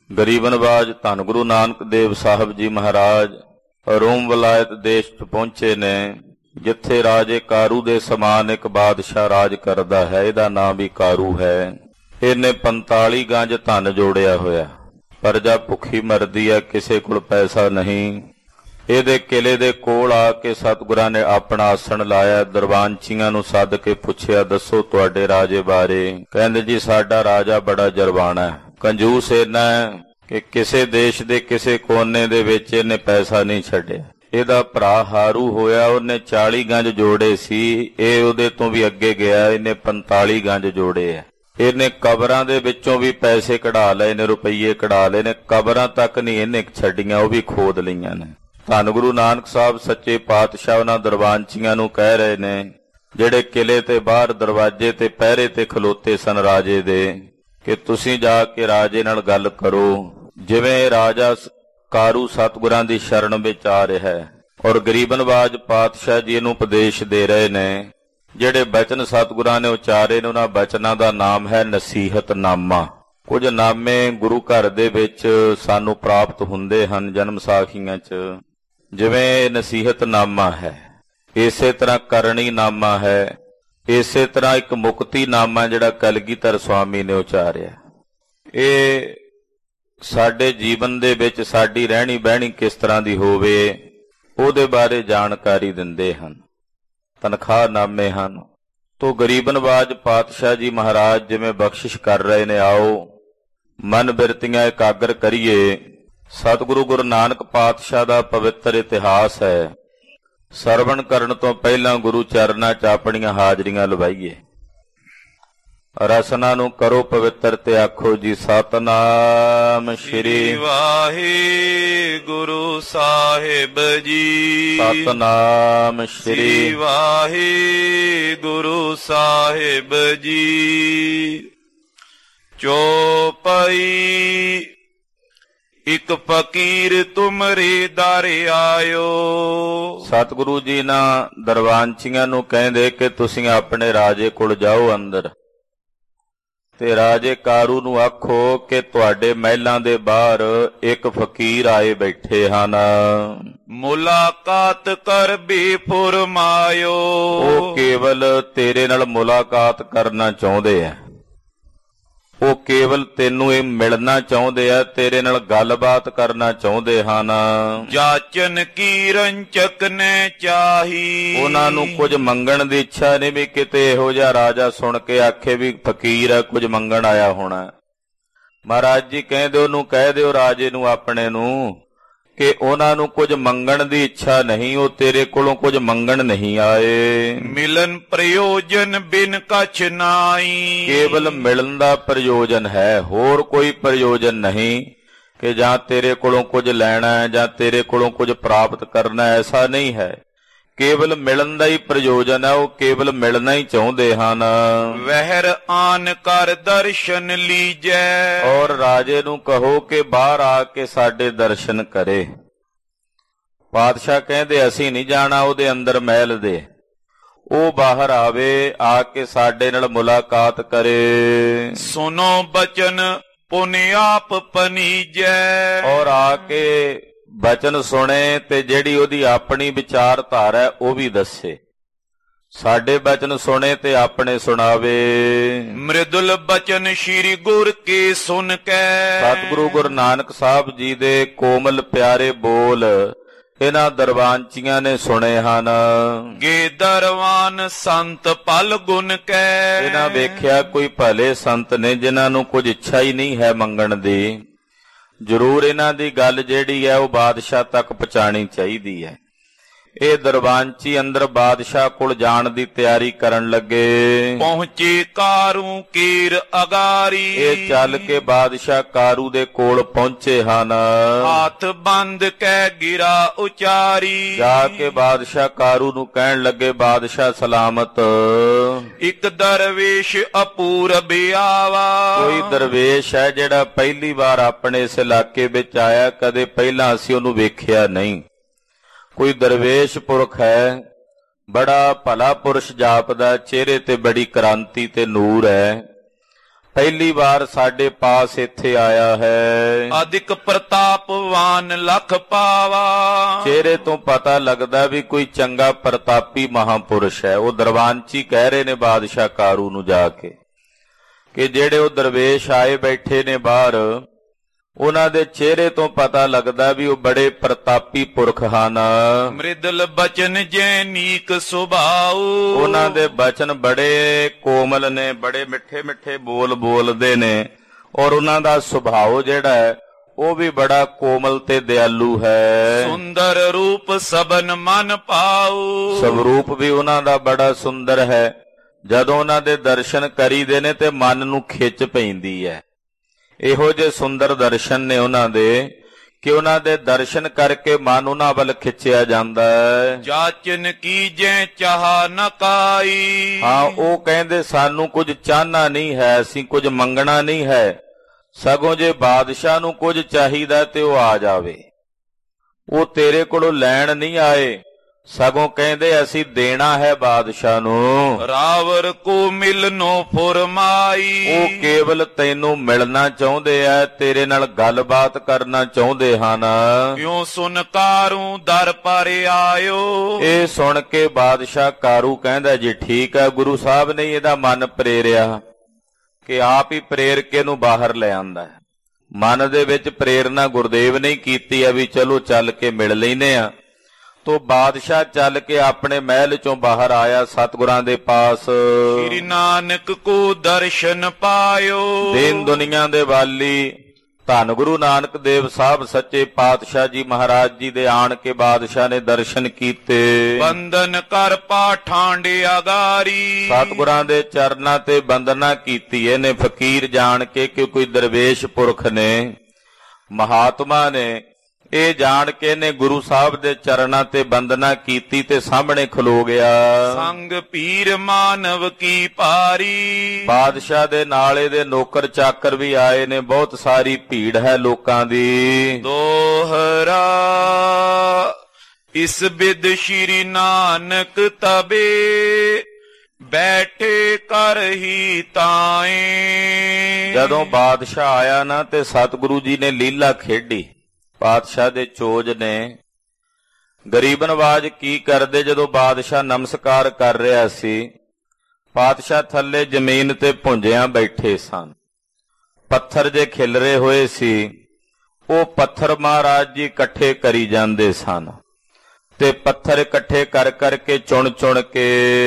ਗਰੀਬ ਨਵਾਜ ਧੰਨ ਗੁਰੂ ਨਾਨਕ ਦੇਵ ਸਾਹਿਬ ਜੀ ਮਹਾਰਾਜ ਰੋਮ ਵਲਾਇਤ ਦੇਸ਼ 'ਚ ਪਹੁੰਚੇ ਨੇ, ਜਿੱਥੇ ਰਾਜੇ ਕਾਰੂ ਦੇ ਸਮਾਨ ਇੱਕ ਬਾਦਸ਼ਾਹ ਰਾਜ ਕਰਦਾ ਹੈ। ਇਹਦਾ ਨਾਂ ਵੀ ਕਾਰੂ ਹੈ। ਇਹਨੇ 45 ਗੰਜ ਧਨ ਜੋੜਿਆ ਹੋਇਆ। ਪ੍ਰਜਾ ਭੁੱਖੀ ਮਰਦੀ ਹੈ, ਕਿਸੇ ਕੋਲ ਪੈਸਾ ਨਹੀਂ। ਇਹਦੇ ਕਿਲੇ ਦੇ ਕੋਲ ਆ ਕੇ ਸਤਿਗੁਰਾਂ ਨੇ ਆਪਣਾ ਆਸਣ ਲਾਇਆ। ਦਰਬਾਨਚੀਆਂ ਨੂੰ ਸੱਦ ਕੇ ਪੁੱਛਿਆ, ਦੱਸੋ ਤੁਹਾਡੇ ਰਾਜੇ ਬਾਰੇ। ਕਹਿੰਦੇ ਜੀ ਸਾਡਾ ਰਾਜਾ ਬੜਾ ਜਰਵਾਣਾ ਹੈ, ਕੰਜੂਸ ਇੰਨਾ ਹੈ ਕਿ ਕਿਸੇ ਦੇਸ਼ ਦੇ ਕਿਸੇ ਕੋਨੇ ਦੇ ਵਿੱਚ ਇਹਨੇ ਪੈਸਾ ਨਹੀਂ ਛੱਡਿਆ। ਇਹਦਾ ਭਰਾ ਹਾਰੂ ਹੋਇਆ, ਉਹਨੇ 40 ਗੰਜ ਜੋੜੇ ਸੀ, ਇਹ ਉਹਦੇ ਤੋਂ ਵੀ ਅੱਗੇ ਗਿਆ, ਇਹਨੇ 45 ਗੰਜ ਜੋੜੇ ਆ। ਇਹਨੇ ਕਬਰਾਂ ਦੇ ਵਿੱਚੋਂ ਵੀ ਪੈਸੇ ਕਢਾ ਲਏ ਨੇ, ਰੁਪਈਏ ਕਢਾ ਲਏ ਨੇ, ਕਬਰਾਂ ਤੱਕ ਨਹੀਂ ਇਹਨੇ ਛੱਡੀਆਂ, ਉਹ ਵੀ ਖੋਦ ਲਈਆਂ ਨੇ। ਧੰਨ ਗੁਰੂ ਨਾਨਕ ਸਾਹਿਬ ਸੱਚੇ ਪਾਤਸ਼ਾਹ ਉਹਨਾਂ ਦਰਬਾਨਚੀਆਂ ਨੂੰ ਕਹਿ ਰਹੇ ਨੇ, ਜਿਹੜੇ ਕਿਲੇ ਤੇ ਬਾਹਰ ਦਰਵਾਜ਼ੇ ਤੇ ਪਹਿਰੇ ਤੇ ਖਲੋਤੇ ਸਨ ਰਾਜੇ ਦੇ, ਕਿ ਤੁਸੀਂ ਜਾ ਕੇ ਰਾਜੇ ਨਾਲ ਗੱਲ ਕਰੋ। ਜਿਵੇਂ ਰਾਜਾ ਕਾਰੂ ਸਤਿਗੁਰਾਂ ਦੀ ਸ਼ਰਨ ਵਿੱਚ ਆ ਰਿਹਾ ਹੈ ਔਰ ਗਰੀਬ ਨਵਾਜ ਪਾਤਸ਼ਾਹ ਜੀ ਇਹਨੂੰ ਉਪਦੇਸ਼ ਦੇ ਰਹੇ ਨੇ। ਜਿਹੜੇ ਬਚਨ ਸਤਿਗੁਰਾਂ ਨੇ ਉਚਾਰੇ ਨੇ, ਉਹਨਾਂ ਬਚਨਾਂ ਦਾ ਨਾਮ ਹੈ ਨਸੀਹਤਨਾਮਾ। ਕੁਝ ਨਾਮੇ ਗੁਰੂ ਘਰ ਦੇ ਵਿੱਚ ਸਾਨੂੰ ਪ੍ਰਾਪਤ ਹੁੰਦੇ ਹਨ ਜਨਮ ਸਾਖੀਆਂ 'ਚ, ਜਿਵੇਂ ਨਸੀਹਤਨਾਮਾ ਹੈ, ਇਸੇ ਤਰ੍ਹਾਂ ਕਰਨੀ ਨਾਮਾ ਹੈ, ਇਸੇ ਤਰ੍ਹਾਂ ਇੱਕ ਮੁਕਤੀ ਨਾਮਾ ਜਿਹੜਾ ਕਲਗੀਧਰ ਸਵਾਮੀ ਨੇ ਉਚਾਰਿਆ। ਇਹ ਸਾਡੇ ਜੀਵਨ ਦੇ ਵਿੱਚ ਸਾਡੀ ਰਹਿਣੀ ਬਹਿਣੀ ਕਿਸ ਤਰ੍ਹਾਂ ਦੀ ਹੋਵੇ ਉਹਦੇ ਬਾਰੇ ਜਾਣਕਾਰੀ ਦਿੰਦੇ ਹਨ। ਤਨਖਾਹਨਾਮੇ ਹਨ। ਤੋ ਗਰੀਬ ਨਵਾਜ ਪਾਤਸ਼ਾਹ ਜੀ ਮਹਾਰਾਜ ਜਿਵੇਂ ਬਖਸ਼ਿਸ਼ ਕਰ ਰਹੇ ਨੇ, ਆਓ ਮਨ ਬਿਰਤੀਆਂ ਇਕਾਗਰ ਕਰੀਏ। ਸਤਿਗੁਰੂ ਗੁਰੂ ਨਾਨਕ ਪਾਤਸ਼ਾਹ ਦਾ ਪਵਿੱਤਰ ਇਤਿਹਾਸ ਹੈ। ਸਰਵਣ ਕਰਨ ਤੋਂ ਪਹਿਲਾਂ ਗੁਰੂ ਚਰਨਾਂ 'ਚ ਆਪਣੀਆਂ ਹਾਜ਼ਰੀਆਂ ਲਵਾਈਏ। ਰਸਨਾ ਨੂੰ ਕਰੋ ਪਵਿੱਤਰ ਤੇ ਆਖੋ ਜੀ ਸਤਨਾਮ ਸ਼੍ਰੀ ਵਾਹਿਗੁਰੂ ਸਾਹਿਬ ਜੀ। ਸਤਨਾਮ ਸ਼੍ਰੀ ਵਾਹਿਗੁਰੂ ਸਾਹਿਬ ਜੀ। ਚੌਪਈ ਇੱਕ ਫਕੀਰ ਤੁਮਰੇ ਦਰ ਆਇਓ। ਸਤਿਗੁਰੂ ਜੀ ਨਾ ਦਰਬਾਨਚੀਆਂ ਨੂੰ ਕਹਿੰਦੇ ਕਿ ਤੁਸੀਂ ਆਪਣੇ ਰਾਜੇ ਕੋਲ ਜਾਓ ਅੰਦਰ, ਤੇ ਰਾਜੇ ਕਾਰੂ ਨੂੰ ਆਖੋ ਕਿ ਤੁਹਾਡੇ ਮਹਿਲਾਂ ਦੇ ਬਾਹਰ ਇੱਕ ਫਕੀਰ ਆਏ ਬੈਠੇ ਹਨ, ਮੁਲਾਕਾਤ ਕਰ ਵੀ ਫੁਰਮਾਇਓ। ਉਹ ਕੇਵਲ ਤੇਰੇ ਨਾਲ ਮੁਲਾਕਾਤ ਕਰਨਾ ਚਾਹੁੰਦੇ ਆ, ਉਹ ਕੇਵਲ ਤੈਨੂੰ ਇਹ ਮਿਲਣਾ ਚਾਹੁੰਦੇ ਆ, ਤੇਰੇ ਨਾਲ ਗੱਲਬਾਤ ਕਰਨਾ ਚਾਹੁੰਦੇ ਹਨ। ਜਾਚਨ ਕੀ ਰੰਚਕ ਨੇ ਚਾਹੀ। ਉਹਨਾਂ ਨੂੰ ਕੁਝ ਮੰਗਣ ਦੀ ਇੱਛਾ ਨਹੀਂ ਵੀ ਕਿਤੇ ਇਹੋ ਜਿਹਾ ਰਾਜਾ ਸੁਣ ਕੇ ਆਖੇ ਵੀ ਫਕੀਰ ਆ, ਕੁਝ ਮੰਗਣ ਆਇਆ ਹੋਣਾ। ਮਹਾਰਾਜ ਜੀ ਕਹਿੰਦੇ ਉਹਨੂੰ ਕਹਿ ਦਿਓ ਰਾਜੇ ਨੂੰ ਆਪਣੇ ਨੂੰ ਕਿ ਉਹਨਾਂ ਨੂੰ ਕੁਝ ਮੰਗਣ ਦੀ ਇੱਛਾ ਨਹੀਂ, ਉਹ ਤੇਰੇ ਕੋਲੋਂ ਕੁਝ ਮੰਗਣ ਨਹੀਂ ਆਏ। ਮਿਲਨ ਪ੍ਰਯੋਜਨ ਬਿਨ ਕਛ ਨਾਈ। ਕੇਵਲ ਮਿਲਣ ਦਾ ਪ੍ਰਯੋਜਨ ਹੈ, ਹੋਰ ਕੋਈ ਪ੍ਰਯੋਜਨ ਨਹੀਂ ਕਿ ਜਾਂ ਤੇਰੇ ਕੋਲੋਂ ਕੁਝ ਲੈਣਾ ਹੈ ਜਾਂ ਤੇਰੇ ਕੋਲੋਂ ਕੁਝ ਪ੍ਰਾਪਤ ਕਰਨਾ, ਐਸਾ ਨਹੀਂ ਹੈ। ਕੇਵਲ ਮਿਲਣ ਦਾ ਹੀ ਪ੍ਰਯੋਜਨ ਹੈ, ਉਹ ਕੇਵਲ ਮਿਲਣਾ ਹੀ ਚਾਹੁੰਦੇ ਹਨ। ਵਹਿਰ ਆਨ ਕਰ ਦਰਸ਼ਨ ਲੀਜੈ। ਔਰ ਰਾਜੇ ਨੂੰ ਕਹੋ ਕਿ ਬਾਹਰ ਆ ਕੇ ਸਾਡੇ ਦਰਸ਼ਨ ਕਰੇ। ਪਾਤਸ਼ਾਹ ਕਹਿੰਦੇ ਅਸੀਂ ਨਹੀਂ ਜਾਣਾ ਉਹਦੇ ਅੰਦਰ ਮਹਿਲ ਦੇ, ਉਹ ਬਾਹਰ ਆਵੇ, ਆ ਕੇ ਸਾਡੇ ਨਾਲ ਮੁਲਾਕਾਤ ਕਰੇ। ਸੁਨੋ ਬਚਨ ਪੁਨ ਆਪ ਪਨੀਜੈ। ਔਰ ਆ ਕੇ ਬਚਨ ਸੁਣੇ ਤੇ ਜਿਹੜੀ ਉਹਦੀ ਆਪਣੀ ਵਿਚਾਰਧਾਰਾ ਉਹ ਵੀ ਦੱਸੇ। ਸਾਡੇ ਬਚਨ ਸੁਣੇ ਤੇ ਆਪਣੇ ਸੁਣਾਵੇ। ਮ੍ਰਿਦੁਲ ਬਚਨ ਸ਼੍ਰੀ ਗੁਰ ਕੇ ਸੁਨ ਕੈ। ਸਤਿਗੁਰੂ ਗੁਰੂ ਨਾਨਕ ਸਾਹਿਬ ਜੀ ਦੇ ਕੋਮਲ ਪਿਆਰੇ ਬੋਲ ਇਹਨਾਂ ਦਰਬਾਨਚੀਆਂ ਨੇ ਸੁਣੇ ਹਨ। ਗੇ ਦਰਵਾਨ ਸੰਤ ਪਲ ਗੁਣ ਕੈ। ਇਹਨਾਂ ਵੇਖਿਆ ਕੋਈ ਭਲੇ ਸੰਤ ਨੇ ਜਿਨ੍ਹਾਂ ਨੂੰ ਕੁਝ ਇੱਛਾ ਹੀ ਨਹੀਂ ਹੈ ਮੰਗਣ ਦੀ। ਜ਼ਰੂਰ ਇਹਨਾਂ ਦੀ ਗੱਲ ਜਿਹੜੀ ਹੈ ਉਹ ਬਾਦਸ਼ਾਹ ਤੱਕ ਪਹੁੰਚਾਣੀ ਚਾਹੀਦੀ ਹੈ। ਇਹ ਦਰਬਾਨਚੀ ਅੰਦਰ ਬਾਦਸ਼ਾਹ ਕੋਲ ਜਾਣ ਦੀ ਤਿਆਰੀ ਕਰਨ ਲੱਗੇ। ਪਹੁੰਚੇ ਕਾਰੂ ਕੀਰ ਅਗਾਰੀ। ਇਹ ਚੱਲ ਕੇ ਬਾਦਸ਼ਾਹ ਕਾਰੂ ਦੇ ਕੋਲ ਪਹੁੰਚੇ ਹਨ। ਹੱਥ ਬੰਦ ਕੈ ਗਿਰਾ ਉਚਾਰੀ। ਜਾ ਕੇ ਬਾਦਸ਼ਾਹ ਕਾਰੂ ਨੂੰ ਕਹਿਣ ਲੱਗੇ, ਬਾਦਸ਼ਾਹ ਸਲਾਮਤ। ਇੱਕ ਦਰਵੇਸ਼ ਅਪੂਰਬ ਆਵਾ। ਕੋਈ ਦਰਵੇਸ਼ ਹੈ ਜਿਹੜਾ ਪਹਿਲੀ ਵਾਰ ਆਪਣੇ ਇਸ ਇਲਾਕੇ ਵਿੱਚ ਆਇਆ, ਕਦੇ ਪਹਿਲਾਂ ਅਸੀਂ ਉਹਨੂੰ ਵੇਖਿਆ ਨਹੀਂ। ਕੋਈ ਦਰਵੇਸ਼ ਪੁਰਖ ਹੈ, ਬੜਾ ਭਲਾ ਪੁਰਸ਼ ਜਾਪਦਾ, ਚਿਹਰੇ ਤੇ ਬੜੀ ਕ੍ਰਾਂਤੀ ਤੇ ਨੂਰ ਹੈ। ਪਹਿਲੀ ਵਾਰ ਸਾਡੇ ਪਾਸ ਇੱਥੇ ਆਇਆ ਹੈ। ਅਧਿਕ ਪ੍ਰਤਾਪਵਾਨ ਲਖ ਪਾਵਾ। ਚਿਹਰੇ ਤੋਂ ਪਤਾ ਲੱਗਦਾ ਵੀ ਕੋਈ ਚੰਗਾ ਪ੍ਰਤਾਪੀ ਮਹਾਪੁਰਸ਼ ਹੈ। ਉਹ ਦਰਬਾਨਚੀ ਕਹਿ ਰਹੇ ਨੇ ਬਾਦਸ਼ਾਹ ਕਾਰੂ ਨੂੰ ਜਾ ਕੇ ਕਿ ਜਿਹੜੇ ਉਹ ਦਰਵੇਸ਼ ਆਏ ਬੈਠੇ ਨੇ ਬਾਹਰ, ਉਹਨਾਂ ਦੇ ਚਿਹਰੇ ਤੋਂ ਪਤਾ ਲੱਗਦਾ ਵੀ ਉਹ ਬੜੇ ਪ੍ਰਤਾਪੀ ਪੁਰਖ ਹਨ। ਮ੍ਰਿਦਲ ਬਚਨ ਜੈ ਨੀਕ ਸੁਭਾਉ। ਉਹਨਾਂ ਦੇ ਬਚਨ ਬੜੇ ਕੋਮਲ ਨੇ, ਬੜੇ ਮਿੱਠੇ ਮਿੱਠੇ ਬੋਲ ਬੋਲਦੇ ਨੇ, ਔਰ ਉਹਨਾਂ ਦਾ ਸੁਭਾਅ ਜਿਹੜਾ ਹੈ ਉਹ ਵੀ ਬੜਾ ਕੋਮਲ ਤੇ ਦਿਆਲੂ ਹੈ। ਸੁੰਦਰ ਰੂਪ ਸਬਨ ਮਨ ਪਾਉ। ਸਵਰੂਪ ਵੀ ਉਹਨਾਂ ਦਾ ਬੜਾ ਸੁੰਦਰ ਹੈ। ਜਦੋਂ ਉਹਨਾਂ ਦੇ ਦਰਸ਼ਨ ਕਰੀਦੇ ਨੇ ਤੇ ਮਨ ਨੂੰ ਖਿੱਚ ਪੈਂਦੀ ਹੈ। ਇਹੋ ਜਿਹੇ ਸੁੰਦਰ ਦਰਸ਼ਨ ਨੇ ਉਹਨਾਂ ਦੇ ਕਿ ਉਹਨਾਂ ਦੇ ਦਰਸ਼ਨ ਕਰਕੇ ਮਨ ਉਹਨਾਂ ਵੱਲ ਖਿੱਚਿਆ ਜਾਂਦਾ ਹੈ। ਜਾਚਨ ਕੀਜੈ ਚਾਹ ਨ ਕਾਈ। ਹਾਂ, ਉਹ ਕਹਿੰਦੇ ਸਾਨੂੰ ਕੁਝ ਚਾਹਨਾ ਨਹੀਂ ਹੈ, ਅਸੀਂ ਕੁਝ ਮੰਗਣਾ ਨਹੀਂ ਹੈ, ਸਗੋਂ ਜੇ ਬਾਦਸ਼ਾਹ ਨੂੰ ਕੁਝ ਚਾਹੀਦਾ ਤੇ ਉਹ ਆ ਜਾਵੇ। ਉਹ ਤੇਰੇ ਕੋਲੋਂ ਲੈਣ ਨਹੀਂ ਆਏ, ਸਗੋਂ ਕਹਿੰਦੇ ਅਸੀਂ ਦੇਣਾ ਹੈ ਬਾਦਸ਼ਾਹ ਨੂੰ। ਰਾਵਰ ਕੋ ਮਿਲਨੋ ਫੁਰਮਾਈ। ਉਹ ਕੇਵਲ ਤੈਨੂੰ ਮਿਲਣਾ ਚਾਹੁੰਦੇ ਆ, ਤੇਰੇ ਨਾਲ ਗੱਲਬਾਤ ਕਰਨਾ ਚਾਹੁੰਦੇ ਹਨ। ਕਿਉਂ ਸੁਨ ਕਾਰੂ ਦਰ ਪਰ ਆਇਓ। ਇਹ ਸੁਣ ਕੇ ਬਾਦਸ਼ਾਹ ਕਾਰੂ ਕਹਿੰਦਾ ਜੀ ਠੀਕ ਹੈ, ਗੁਰੂ ਸਾਹਿਬ ਨੇ ਇਹਦਾ ਮਨ ਪ੍ਰੇਰਿਆ ਕਿ ਆਪ ਹੀ ਪ੍ਰੇਰ ਕੇ ਇਹਨੂੰ ਬਾਹਰ ਲੈ ਆਂਦਾ। ਮਨ ਦੇ ਵਿੱਚ ਪ੍ਰੇਰਨਾ ਗੁਰਦੇਵ ਨੇ ਕੀਤੀ ਆ ਵੀ ਚਲੋ ਚੱਲ ਕੇ ਮਿਲ ਲੈਨੇ ਆ। ਤੋ ਬਾਦਸ਼ਾਹ ਚੱਲ ਕੇ ਆਪਣੇ ਮਹਿਲ ਚੋਂ ਬਾਹਰ ਆਇਆ ਸਤਿਗੁਰਾਂ ਦੇ ਪਾਸ। ਸ੍ਰੀ ਨਾਨਕ ਕੋ ਦਰਸ਼ਨ ਪਾਇਓ। ਦੀਨ ਦੁਨੀਆ ਦੇ ਵਾਲੀ ਧੰਨ ਗੁਰੂ ਨਾਨਕ ਦੇਵ ਸਾਹਿਬ ਸੱਚੇ ਪਾਤਸ਼ਾਹ ਜੀ ਮਹਾਰਾਜ ਜੀ ਦੇ ਆਣ ਕੇ ਬਾਦਸ਼ਾਹ ਨੇ ਦਰਸ਼ਨ ਕੀਤੇ। ਬੰਦਨ ਕਰ ਪਾਠਾਂਡੇ ਆਗਾਰੀ। ਸਤਿਗੁਰਾਂ ਦੇ ਚਰਨਾਂ ਤੇ ਬੰਦਨਾ ਕੀਤੀ। ਇਹਨੇ ਫਕੀਰ ਜਾਣ ਕੇ ਕਿ ਕੋਈ ਦਰਵੇਸ਼ ਪੁਰਖ ਨੇ, ਮਹਾਤਮਾ ਨੇ, ਇਹ ਜਾਣ ਕੇ ਨੇ ਗੁਰੂ ਸਾਹਿਬ ਦੇ ਚਰਨਾਂ ਤੇ ਬੰਦਨਾ ਕੀਤੀ ਤੇ ਸਾਹਮਣੇ ਖਲੋ ਗਿਆ। ਸੰਗ ਪੀਰ ਮਾਨਵ ਕੀ ਭਾਰੀ। ਬਾਦਸ਼ਾਹ ਦੇ ਨਾਲ ਇਹਦੇ ਨੌਕਰ ਚਾਕਰ ਵੀ ਆਏ ਨੇ, ਬਹੁਤ ਸਾਰੀ ਭੀੜ ਹੈ ਲੋਕਾਂ ਦੀ। ਦੋਹਰਾ ਇਸ ਬਿਦ ਸ਼੍ਰੀ ਨਾਨਕ ਤਬੇ ਬੈਠੇ ਕਰ ਹੀ ਤਾਏ। ਜਦੋਂ ਬਾਦਸ਼ਾਹ ਆਇਆ ਨਾ ਤੇ ਸਤਿਗੁਰੂ ਜੀ ਨੇ ਲੀਲਾ ਖੇਡੀ। ਬਾਦਸ਼ਾਹ ਦੇ ਚੋਜ ਨੇ ਗਰੀਬ ਨਵਾਜ ਕੀ ਕਰਦੇ, ਜਦੋਂ ਬਾਦਸ਼ਾਹ ਨਮਸਕਾਰ ਕਰ ਰਿਹਾ ਸੀ, ਬਾਦਸ਼ਾਹ ਥੱਲੇ ਜ਼ਮੀਨ ਤੇ ਭੁੰਜਿਆਂ ਬੈਠੇ ਸਨ। ਪੱਥਰ ਜੇ ਖਿਲਰੇ ਹੋਏ ਸੀ, ਉਹ ਪੱਥਰ ਮਹਾਰਾਜ ਜੀ ਇਕੱਠੇ ਕਰੀ ਜਾਂਦੇ ਸਨ ਤੇ ਪੱਥਰ ਇਕੱਠੇ ਕਰ ਕਰਕੇ ਚੁਣ ਚੁਣ ਕੇ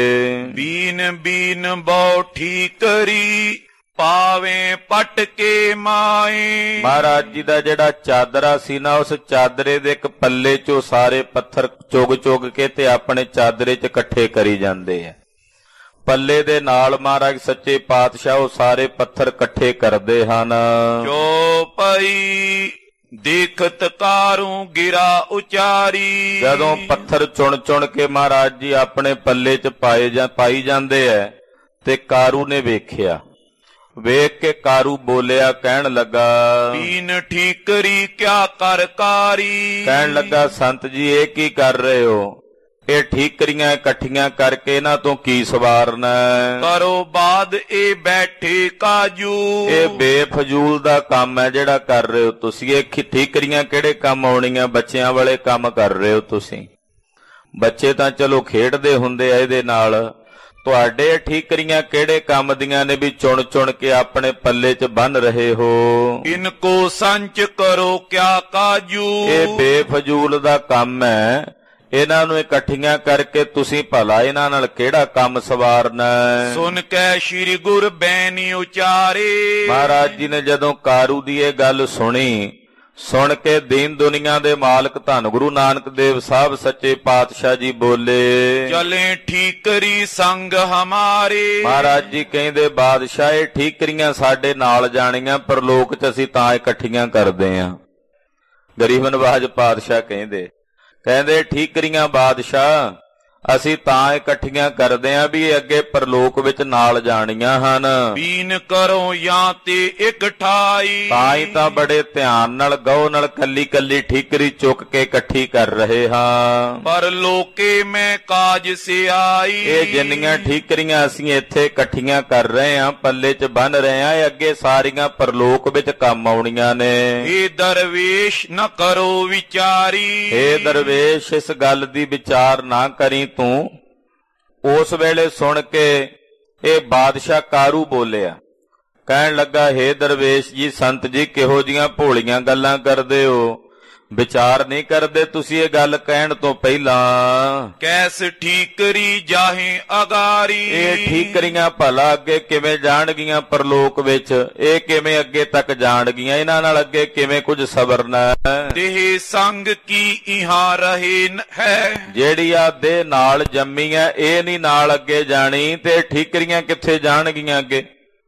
ਬੀਨ ਬੀਨ ਬੌਠੀ ਕਰੀ ਪਾਵੇਂ ਪਟ ਕੇ ਮਾਏ। ਮਹਾਰਾਜ ਜੀ ਦਾ ਜਿਹੜਾ ਚਾਦਰਾ ਸੀ ਨਾ, ਉਸ ਚਾਦਰੇ ਦੇ ਇੱਕ ਪੱਲੇ ਚੋਂ ਸਾਰੇ ਪੱਥਰ ਚੁਗ ਚੁਗ ਕੇ ਤੇ ਆਪਣੇ ਚਾਦਰੇ 'ਚ ਇਕੱਠੇ ਕਰੀ ਜਾਂਦੇ ਆ। ਪੱਲੇ ਦੇ ਨਾਲ ਮਹਾਰਾਜ ਸੱਚੇ ਪਾਤਸ਼ਾਹ ਉਹ ਸਾਰੇ ਪੱਥਰ ਇਕੱਠੇ ਕਰਦੇ ਹਨ। ਜੋ ਪਈ ਦੇਖਤ ਕਾਰੂ ਗਿਰਾ ਉਚਾਰੀ। ਜਦੋਂ ਪੱਥਰ ਚੁਣ ਚੁਣ ਕੇ ਮਹਾਰਾਜ ਜੀ ਆਪਣੇ ਪੱਲੇ 'ਚ ਪਾਈ ਜਾਂਦੇ ਐ ਤੇ ਕਾਰੂ ਨੇ ਵੇਖਿਆ। ਵੇਖ ਕੇ ਕਾਰੂ ਬੋਲਿਆ, ਕਹਿਣ ਲੱਗਾ ਬੀਨ ਠੀਕਰੀ ਕਿਆ ਕਰ ਕਾਰੀ। ਕਹਿਣ ਲੱਗਾ ਸੰਤ ਜੀ ਇਹ ਕੀ ਕਰ ਰਹੇ ਹੋ? ਇਹ ਠੀਕਰੀਆਂ ਇਕੱਠੀਆਂ ਕਰਕੇ ਇਹਨਾਂ ਤੋਂ ਕੀ ਸਵਾਰਨਾ? ਕਰੋ ਬਾਦ ਇਹ ਬੈਠੇ ਕਾਜੂ। ਇਹ ਬੇਫਜ਼ੂਲ ਦਾ ਕੰਮ ਹੈ ਜਿਹੜਾ ਕਰ ਰਹੇ ਹੋ ਤੁਸੀਂ। ਇਹ ਠੀਕਰੀਆਂ ਕਿਹੜੇ ਕੰਮ ਆਉਣੀਆਂ? ਬੱਚਿਆਂ ਵਾਲੇ ਕੰਮ ਕਰ ਰਹੇ ਹੋ ਤੁਸੀਂ। ਬੱਚੇ ਤਾਂ ਚਲੋ ਖੇਡਦੇ ਹੁੰਦੇ ਆ ਇਹਦੇ ਨਾਲ, ਤੁਹਾਡੇ ਠੀਕਰੀਆਂ ਕਿਹੜੇ ਕੰਮ ਦੀਆਂ ਨੇ ਵੀ ਚੁਣ ਚੁਣ ਕੇ ਆਪਣੇ ਪੱਲੇ 'ਚ ਬੰਨ ਰਹੇ ਹੋ? ਇਨਕੋ ਸੰਚ ਕਰੋ ਕਿਆ ਕਾਜੂ। ਇਹ ਬੇਫਜ਼ੂਲ ਦਾ ਕੰਮ ਹੈ, ਇਹਨਾਂ ਨੂੰ ਇਕੱਠੀਆਂ ਕਰਕੇ ਤੁਸੀਂ ਭਲਾ ਇਹਨਾਂ ਨਾਲ ਕਿਹੜਾ ਕੰਮ ਸਵਾਰਨਾ? ਸੁਣ ਕੇ ਸ੍ਰੀ ਗੁਰ ਬੈਣੀ ਉਚਾਰੇ। ਮਹਾਰਾਜ ਜੀ ਨੇ ਜਦੋਂ ਕਾਰੂ ਦੀ ਇਹ ਗੱਲ ਸੁਣੀ, ਸੁਣ ਕੇ ਦੀਨ ਦੁਨੀਆ ਦੇ ਮਾਲਕ ਧੰਨ ਗੁਰੂ ਨਾਨਕ ਦੇਵ ਸਾਹਿਬ ਸੱਚੇ ਪਾਤਸ਼ਾਹ ਜੀ ਬੋਲੇ, ਚਲੇ ਠੀਕਰੀ ਸੰਗ ਹਮਾਰੇ। ਮਹਾਰਾਜ ਜੀ ਕਹਿੰਦੇ ਬਾਦਸ਼ਾਹ ਇਹ ਠੀਕਰੀਆਂ ਸਾਡੇ ਨਾਲ ਜਾਣੀਆਂ, ਪਰ ਲੋਕ 'ਚ ਅਸੀਂ ਤਾਂ ਇਕੱਠੀਆਂ ਕਰਦੇ ਆਂ। ਗਰੀਬ ਨਵਾਜ ਪਾਤਸ਼ਾਹ ਕਹਿੰਦੇ ਠੀਕਰੀਆਂ ਬਾਦਸ਼ਾਹ ਅਸੀਂ ਤਾਂ ਇਕੱਠੀਆਂ ਕਰਦੇ ਆਂ ਵੀ ਇਹ ਅੱਗੇ ਪਰਲੋਕ ਵਿੱਚ ਨਾਲ ਜਾਣੀਆਂ ਹਨ। ਬੀਨ ਕਰੋ ਜਾਂ ਤੇ ਇੱਕ ਠਾਈ, ਤਾਂ ਹੀ ਤਾਂ ਬੜੇ ਧਿਆਨ ਨਾਲ ਗਹੁ ਨਾਲ ਕੱਲੀ ਕੱਲੀ ਠੀਕਰੀ ਚੁੱਕ ਕੇ ਇਕੱਠੀ ਕਰ ਰਹੇ ਹਾਂ। ਪਰ ਲੋਕੇ ਮੈਂ ਕਾਜ ਸਿਆਈ, ਇਹ ਜਿੰਨੀਆਂ ਠੀਕਰੀਆਂ ਅਸੀਂ ਇੱਥੇ ਇਕੱਠੀਆਂ ਕਰ ਰਹੇ ਹਾਂ, ਪੱਲੇ 'ਚ ਬੰਨ ਰਹੇ ਹਾਂ, ਇਹ ਅੱਗੇ ਸਾਰੀਆਂ ਪਰਲੋਕ ਵਿੱਚ ਕੰਮ ਆਉਣੀਆਂ ਨੇ। ਇਹ ਦਰਵੇਸ਼ ਨਾ ਕਰੋ ਵਿਚਾਰੀ, ਇਹ ਦਰਵੇਸ਼ ਇਸ ਗੱਲ ਦੀ ਵਿਚਾਰ ਨਾ ਕਰੀ ਤੂੰ। ਉਸ ਵੇਲੇ ਸੁਣ ਕੇ ਇਹ ਬਾਦਸ਼ਾਹ ਕਾਰੂ ਬੋਲਿਆ, ਕਹਿਣ ਲੱਗਾ, ਹੇ ਦਰਵੇਸ਼ ਜੀ, ਸੰਤ ਜੀ, ਕਿਹੋ ਜੀਆਂ ਭੋਲੀਆਂ ਗੱਲਾਂ ਕਰਦੇ ਹੋ, ਵਿਚਾਰ ਨਹੀਂ ਕਰਦੇ ਤੁਸੀਂ ਇਹ ਗੱਲ ਕਹਿਣ ਤੋਂ ਪਹਿਲਾਂ। ਕੈਸ ਠੀਕਰੀ ਜਾਹੇ ਅਗਾਰੀ, ਇਹ ਠੀਕਰੀਆਂ ਭਲਾ ਅੱਗੇ ਕਿਵੇਂ ਜਾਣਗੀਆਂ ਪਰਲੋਕ ਵਿੱਚ, ਇਹ ਕਿਵੇਂ ਅੱਗੇ ਤੱਕ ਜਾਣਗੀਆਂ, ਇਹਨਾਂ ਨਾਲ ਅੱਗੇ ਕਿਵੇਂ ਕੁਝ ਸਬਰਨਾ ਹੈ। ਦੇਹ ਸੰਗ ਕੀ ਇਹਾਂ ਰਹੇ ਹੈ, ਜਿਹੜੀ ਆ ਦੇਹ ਨਾਲ ਜੰਮੀ ਹੈ, ਇਹ ਨਹੀਂ ਨਾਲ ਅੱਗੇ ਜਾਣੀ, ਤੇ ਠੀਕਰੀਆਂ ਕਿੱਥੇ ਜਾਣਗੀਆਂ ਅੱਗੇ।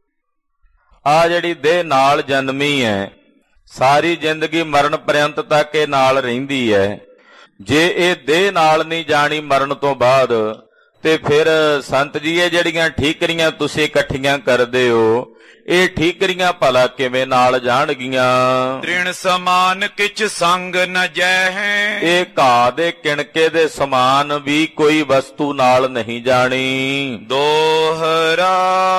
ਆ ਜਿਹੜੀ ਦੇਹ ਨਾਲ ਜਨਮੀ ਹੈ, ਸਾਰੀ ਜ਼ਿੰਦਗੀ ਮਰਨ ਪਰਯੰਤ ਤੱਕ ਇਹ ਨਾਲ ਰਹਿੰਦੀ ਹੈ। ਜੇ ਇਹ ਦੇਹ ਨਾਲ ਨਹੀਂ ਜਾਣੀ ਮਰਨ ਤੋਂ ਬਾਅਦ, ਤੇ ਫਿਰ ਸੰਤ ਜੀ ਇਹ ਜਿਹੜੀਆਂ ਠੀਕਰੀਆਂ ਤੁਸੀਂ ਇਕੱਠੀਆਂ ਕਰਦੇ ਹੋ, ਇਹ ਠੀਕਰੀਆਂ ਭਲਾ ਕਿਵੇਂ ਨਾਲ ਜਾਣਗੀਆਂ। ਤ੍ਰਿਣ ਸਮਾਨ ਕਿਛ ਸੰਗ ਨ ਜੈ ਹੈ, ਇਹ ਘਾਹ ਦੇ ਕਿਣਕੇ ਦੇ ਸਮਾਨ ਵੀ ਕੋਈ ਵਸਤੂ ਨਾਲ ਨਹੀਂ ਜਾਣੀ। ਦੋਹਰਾ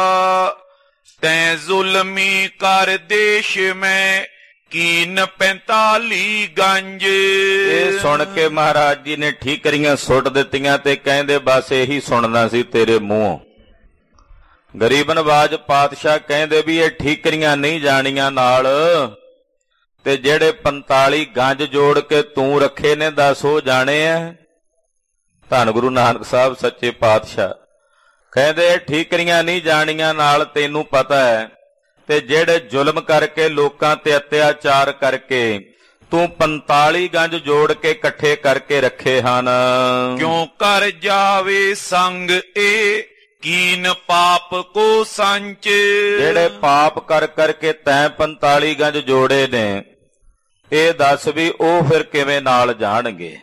ਤੈਂ ਜ਼ੁਲਮੀ ਕਰ ਦੇਸ਼ ਮੈਂ ਕੀਨ 45 ਗੰਜ। ਇਹ ਸੁਣ ਕੇ ਮਹਾਰਾਜ ਜੀ ਨੇ ਠੀਕਰੀਆਂ ਸੁੱਟ ਦਿੱਤੀਆਂ ਤੇ ਕਹਿੰਦੇ, ਬਸ ਇਹੀ ਸੁਣਨਾ ਸੀ ਤੇਰੇ ਮੂੰਹੋਂ। ਗਰੀਬ ਨਵਾਜ ਪਾਤਸ਼ਾਹ ਕਹਿੰਦੇ ਵੀ ਇਹ ਠੀਕਰੀਆਂ ਨਹੀਂ ਜਾਣੀਆਂ ਨਾਲ, ਤੇ ਜਿਹੜੇ 45 ਗੰਜ ਜੋੜ ਕੇ ਤੂੰ ਰੱਖੇ ਨੇ, ਦੱਸ ਉਹ ਜਾਣੇ ਆ। ਧੰਨ ਗੁਰੂ ਨਾਨਕ ਸਾਹਿਬ ਸੱਚੇ ਪਾਤਸ਼ਾਹ ਕਹਿੰਦੇ ਠੀਕਰੀਆਂ ਨਹੀਂ ਜਾਣੀਆਂ ਨਾਲ, ਤੈਨੂੰ ਪਤਾ ਹੈ, ਤੇ ਜਿਹੜੇ ਜ਼ੁਲਮ ਕਰਕੇ ਲੋਕਾਂ ਤੇ ਅਤਿਆਚਾਰ ਕਰਕੇ ਤੂੰ 45 ਗੰਜ ਜੋੜ ਕੇ ਇਕੱਠੇ ਕਰਕੇ ਰੱਖੇ ਹਨ। ਕਿਉਂ ਕਰ ਜਾਵੇ ਸੰਗ ਇਹ ਕੀਨ ਪਾਪ ਕੋ ਸੰਚ, ਜਿਹੜੇ ਪਾਪ ਕਰ ਕਰਕੇ ਤੈਂ 45 ਗੰਜ ਜੋੜੇ ਨੇ, ਇਹ ਦੱਸ ਵੀ ਉਹ ਫਿਰ ਕਿਵੇਂ ਨਾਲ ਜਾਣਗੇ।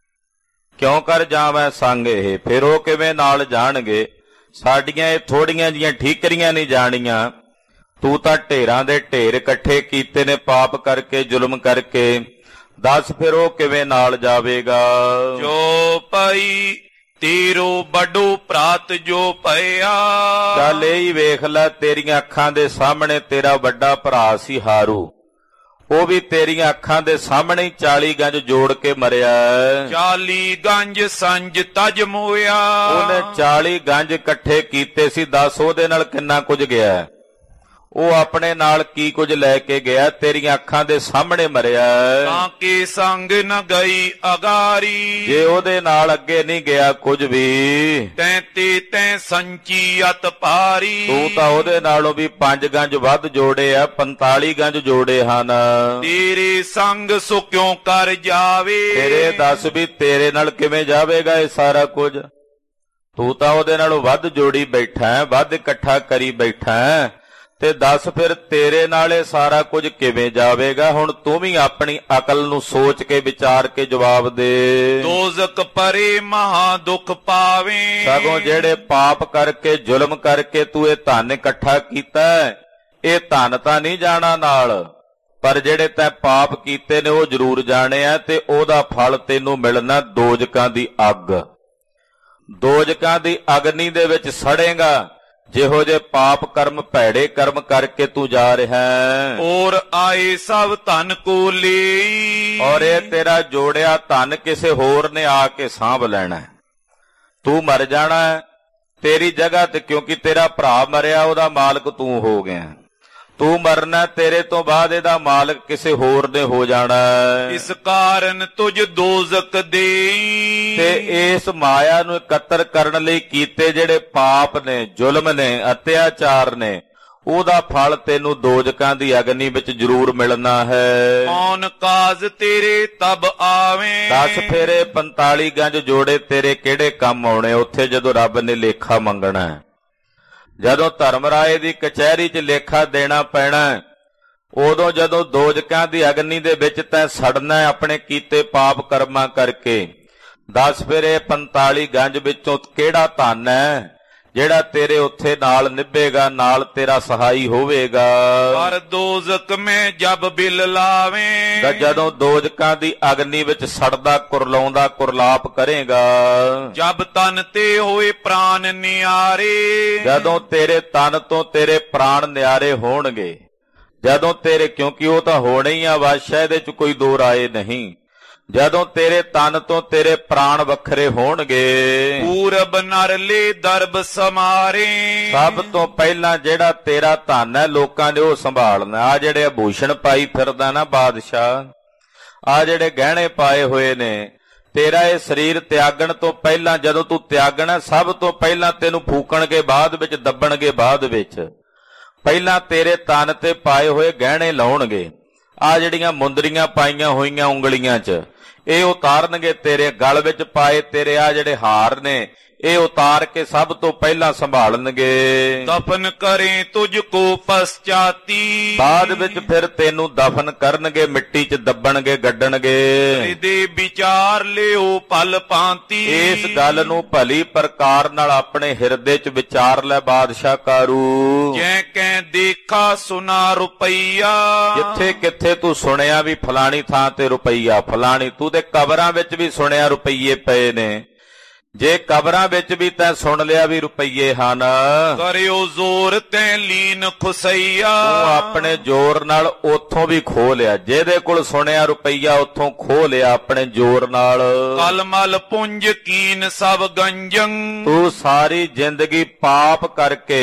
ਕਿਉਂ ਕਰ ਜਾਵੇਂ ਸੰਗ ਇਹ, ਫਿਰ ਉਹ ਕਿਵੇਂ ਨਾਲ ਜਾਣਗੇ। ਸਾਡੀਆਂ ਇਹ ਥੋੜੀਆਂ ਜੀਆਂ ਠੀਕਰੀਆਂ ਨਹੀਂ ਜਾਣੀਆਂ, ਤੂੰ ਤਾਂ ਢੇਰਾਂ ਦੇ ਢੇਰ ਇਕੱਠੇ ਕੀਤੇ ਨੇ ਪਾਪ ਕਰਕੇ, ਜ਼ੁਲਮ ਕਰਕੇ, ਦੱਸ ਫਿਰ ਉਹ ਕਿਵੇਂ ਨਾਲ ਜਾਵੇਗਾ। ਜੋ ਪਈ ਤੇਰੋ ਵੱਡੋ ਪ੍ਰਾਤ ਜੋ ਪਿਆ, ਚੱਲ ਇਹ ਹੀ ਵੇਖ ਲੈ, ਤੇਰੀਆਂ ਅੱਖਾਂ ਦੇ ਸਾਹਮਣੇ ਤੇਰਾ ਵੱਡਾ ਭਰਾ ਸੀ ਹਾਰੂ, ਉਹ ਵੀ ਤੇਰੀਆਂ ਅੱਖਾਂ ਦੇ ਸਾਹਮਣੇ ਹੀ 40 ਗੰਜ ਜੋੜ ਕੇ ਮਰਿਆ। 40 ਗੰਜ ਸੰਜ ਤਜ ਮੋਇਆ, ਉਹਨੇ 40 ਗੰਜ ਇਕੱਠੇ ਕੀਤੇ ਸੀ, ਦੱਸ ਉਹਦੇ ਨਾਲ ਕਿੰਨਾ ਕੁਝ ਗਿਆ। ਉਹ ਆਪਣੇ ਨਾਲ ਕੀ ਕੁਝ ਲੈ ਕੇ ਗਿਆ, ਤੇਰੀਆਂ ਅੱਖਾਂ ਦੇ ਸਾਹਮਣੇ ਮਰਿਆ। ਤਾਂ ਕਿ ਸੰਗ ਨ ਗਈ ਅਗਾਰੀ, ਜੇ ਉਹਦੇ ਨਾਲ ਅੱਗੇ ਨਹੀਂ ਗਿਆ ਕੁਝ ਵੀ, ਤੈਂ ਤੇ ਤੈਂ ਸੰਚੀ ਅਤ ਭਾਰੀ, ਤੂੰ ਤਾਂ ਉਹਦੇ ਨਾਲੋਂ ਵੀ 5 ਗੰਜ ਵੱਧ ਜੋੜੇ ਆ, 45 ਗੰਜ ਜੋੜੇ ਹਨ। ਤੇਰੇ ਸੰਗ ਸੋ ਕਿਉਂ ਕਰ ਜਾਵੇ, ਤੇਰੇ ਦੱਸ ਵੀ ਤੇਰੇ ਨਾਲ ਕਿਵੇਂ ਜਾਵੇਗਾ ਇਹ ਸਾਰਾ ਕੁਝ। ਤੂੰ ਤਾਂ ਉਹਦੇ ਨਾਲੋਂ ਵੱਧ ਜੋੜੀ ਬੈਠਾ, ਵੱਧ ਇਕੱਠਾ ਕਰੀ ਬੈਠਾ, ਤੇ ਦੱਸ ਫਿਰ ਤੇਰੇ ਨਾਲ ਇਹ ਸਾਰਾ ਕੁਝ ਕਿਵੇਂ ਜਾਵੇਗਾ। ਹੁਣ ਤੂੰ ਵੀ ਆਪਣੀ ਅਕਲ ਨੂੰ ਸੋਚ ਕੇ ਵਿਚਾਰ ਕੇ ਜਵਾਬ ਦੇ। ਦੋਜ਼ਖ ਪਰੇ ਮਹਾ ਦੁੱਖ ਪਾਵੇ, ਸਗੋਂ ਜਿਹੜੇ ਪਾਪ ਕਰਕੇ ਜ਼ੁਲਮ ਕਰਕੇ ਤੂੰ ਇਹ ਧਨ ਇਕੱਠਾ ਕੀਤਾ, ਇਹ ਧਨ ਤਾਂ ਨਹੀਂ ਜਾਣਾ ਨਾਲ, ਪਰ ਜਿਹੜੇ ਤੈਂ ਪਾਪ ਕੀਤੇ ਨੇ ਉਹ ਜ਼ਰੂਰ ਜਾਣੇ ਆ, ਤੇ ਉਹਦਾ ਫਲ ਤੈਨੂੰ ਮਿਲਣਾ ਦੋਜ਼ਕਾਂ ਦੀ ਅੱਗ। ਦੋਜ਼ਕਾਂ ਦੀ ਅਗਨੀ ਦੇ ਵਿੱਚ ਸੜੇਗਾ, ਜਿਹੋ ਜੇ ਪਾਪ ਕਰਮ ਭੈੜੇ ਕਰਮ ਕਰਕੇ ਤੂੰ ਜਾ ਰਿਹਾ ਹੈ। ਔਰ ਆਏ ਸਭ ਧਨ ਕੋ ਲਈ, ਔਰ ਇਹ ਤੇਰਾ ਜੋੜਿਆ ਧਨ ਕਿਸੇ ਹੋਰ ਨੇ ਆ ਕੇ ਸਾਂਭ ਲੈਣਾ। ਤੂੰ ਮਰ ਜਾਣਾ ਤੇਰੀ ਜਗ੍ਹਾ ਤੇ, ਕਿਉਂਕਿ ਤੇਰਾ ਭਰਾ ਮਰਿਆ, ਉਹਦਾ ਮਾਲਕ ਤੂੰ ਹੋ ਗਿਆ। ਤੂੰ ਮਰਨਾ, ਤੇਰੇ ਤੋਂ ਬਾਅਦ ਇਹਦਾ ਮਾਲਕ ਕਿਸੇ ਹੋਰ ਨੇ ਹੋ ਜਾਣਾ। ਇਸ ਕਾਰਨ ਤੁਝ ਦੋਜ਼ਖ ਦੇਈ, ਤੇ ਇਸ ਮਾਇਆ ਨੂੰ ਇਕੱਤਰ ਕਰਨ ਲਈ ਕੀਤੇ ਜਿਹੜੇ ਪਾਪ ਨੇ, ਜ਼ੁਲਮ ਨੇ, ਅਤਿਆਚਾਰ ਨੇ, ਉਹਦਾ ਫਲ ਤੈਨੂੰ ਦੋਜ਼ਕਾਂ ਦੀ ਅਗਨੀ ਵਿੱਚ ਜ਼ਰੂਰ ਮਿਲਣਾ ਹੈ। ਕੌਣ ਕਾਜ ਤੇਰੇ ਤਬ ਆਵੇਂ, ਦੱਸ ਫਿਰ ਇਹ 45 ਗੰਜ ਜੋੜੇ ਤੇਰੇ ਕਿਹੜੇ ਕੰਮ ਆਉਣੇ ਉੱਥੇ ਜਦੋਂ ਰੱਬ ਨੇ ਲੇਖਾ ਮੰਗਣਾ। ਜਦੋਂ ਧਰਮਰਾਏ ਦੀ ਕਚਹਿਰੀ 'ਚ ਲੇਖਾ ਦੇਣਾ ਪੈਣਾ, ਉਦੋਂ ਜਦੋਂ ਦੋਜ਼ਕਾਂ ਦੀ ਅਗਨੀ ਦੇ ਵਿੱਚ ਤੈਂ ਸੜਨਾ ਆਪਣੇ ਕੀਤੇ ਪਾਪ ਕਰਮਾਂ ਕਰਕੇ, ਦੱਸ ਫਿਰ ਇਹ 45 ਗੰਜ ਵਿੱਚੋਂ ਕਿਹੜਾ ਧਨ ਹੈ ਜਿਹੜਾ ਤੇਰੇ ਉੱਥੇ ਨਾਲ ਨਿਭੇਗਾ, ਨਾਲ ਤੇਰਾ ਸਹਾਈ ਹੋਵੇਗਾ। ਪਰ ਦੋਜ਼ਕ ਮੈਂ ਜਬ ਬਿਲ ਲਾਵੇਂ, ਜਦੋਂ ਦੋਜ਼ਕਾਂ ਦੀ ਅਗਨੀ ਵਿੱਚ ਸੜਦਾ ਕੁਰਲਾਉਂਦਾ ਕੁਰਲਾਪ ਕਰੇਗਾ। ਜਬ ਤਨ ਤੇ ਹੋਏ ਪ੍ਰਾਨ ਨਿਆਰੇ, ਜਦੋਂ ਤੇਰੇ ਤਨ ਤੋਂ ਤੇਰੇ ਪ੍ਰਾਣ ਨਿਆਰੇ ਹੋਣਗੇ, ਜਦੋਂ ਤੇਰੇ, ਕਿਉਂਕਿ ਉਹ ਤਾਂ ਹੋਣੇ ਹੀ ਆ ਵਾਸ਼ਾ, ਇਹਦੇ ਚ ਕੋਈ ਦੋ ਰਾਏ ਨਹੀਂ। ਜਦੋਂ ਤੇਰੇ ਤਨ ਤੋਂ ਤੇਰੇ ਪ੍ਰਾਣ ਵੱਖਰੇ ਹੋਣਗੇ, ਪੂਰਬ ਨਰਲੇ ਦਰਬ ਸਮਾਰੇ, ਸਭ ਤੋਂ ਪਹਿਲਾਂ ਜਿਹੜਾ ਤੇਰਾ ਧਨ ਹੈ ਲੋਕਾਂ ਨੇ ਉਹ ਸੰਭਾਲਣਾ। ਆ ਜਿਹੜੇ ਆਭੂਸ਼ਣ ਪਾਈ ਫਿਰਦਾ ਨਾ ਬਾਦਸ਼ਾਹ, ਆ ਜਿਹੜੇ ਗਹਿਣੇ ਪਾਏ ਹੋਏ ਨੇ, ਤੇਰਾ ਇਹ ਸਰੀਰ ਤਿਆਗਣ ਤੋਂ ਪਹਿਲਾਂ, ਜਦੋਂ ਤੂੰ ਤਿਆਗਣਾ ਸਭ ਤੋਂ ਪਹਿਲਾਂ ਤੈਨੂੰ ਫੂਕਣਗੇ, ਬਾਅਦ ਵਿੱਚ ਦੱਬਣਗੇ, ਬਾਅਦ ਵਿੱਚ ਪਹਿਲਾਂ ਤੇਰੇ ਤਨ ਤੇ ਪਾਏ ਹੋਏ ਗਹਿਣੇ ਲਾਉਣਗੇ। ਆ ਜਿਹੜੀਆਂ ਮੁੰਦਰੀਆਂ ਪਾਈਆਂ ਹੋਈਆਂ ਉਂਗਲੀਆਂ 'ਚ, ਇਹ ਉਤਾਰਨਗੇ। ਤੇਰੇ ਗਲ ਵਿੱਚ ਪਾਏ ਤੇਰੇ ਆ ਜਿਹੜੇ ਹਾਰ ਨੇ, ਇਹ ਉਤਾਰ ਕੇ ਸਭ ਤੋਂ ਪਹਿਲਾਂ ਸੰਭਾਲਣਗੇ। ਦਫਨ ਕਰੇ ਤੁਝ ਕੋ ਪਸਚਾਤੀ, ਬਾਅਦ ਵਿੱਚ ਫਿਰ ਤੈਨੂੰ ਦਫਨ ਕਰਨਗੇ, ਮਿੱਟੀ 'ਚ ਦੱਬਣਗੇ, ਗੱਡਣਗੇ। ਇਹਦੇ ਵਿਚਾਰ ਲਿਓ ਪਲ ਪਾਂਤੀ, ਇਸ ਗੱਲ ਨੂੰ ਭਲੀ ਪ੍ਰਕਾਰ ਨਾਲ ਆਪਣੇ ਹਿਰਦੇ 'ਚ ਵਿਚਾਰ ਲੈ ਬਾਦਸ਼ਾਹ ਕਾਰੂ। ਜੈ ਕੈ ਦੇਖਾ ਸੁਨਾ ਰੁਪਈਆ, ਜਿੱਥੇ ਕਿੱਥੇ ਤੂੰ ਸੁਣਿਆ ਵੀ ਫਲਾਣੀ ਥਾਂ ਤੇ ਰੁਪਈਆ, ਫਲਾਣੀ, ਤੂੰ ਤੇ ਕਬਰਾਂ ਵਿੱਚ ਵੀ ਸੁਣਿਆ ਰੁਪਈਏ ਪਏ ਨੇ। ਜੇ ਕਬਰਾਂ ਵਿੱਚ ਵੀ ਤੈਂ ਸੁਣ ਲਿਆ ਵੀ ਰੁਪਈਏ ਹਨ, ਕਰਿਓ ਜ਼ੋਰ ਤੈ ਲੀਨ ਖੁਸਈਆ, ਤੂੰ ਆਪਣੇ ਜ਼ੋਰ ਨਾਲ ਉੱਥੋਂ ਵੀ ਖੋਹ ਲਿਆ। ਜਿਹਦੇ ਕੋਲ ਸੁਣਿਆ ਰੁਪਈਆ ਉੱਥੋਂ ਖੋਹ ਲਿਆ ਆਪਣੇ ਜ਼ੋਰ ਨਾਲ। ਕਲਮਲ ਪੁੰਜ ਕੀਨ ਸਭ ਗੰਜੰ, ਤੂੰ ਸਾਰੀ ਜ਼ਿੰਦਗੀ ਪਾਪ ਕਰਕੇ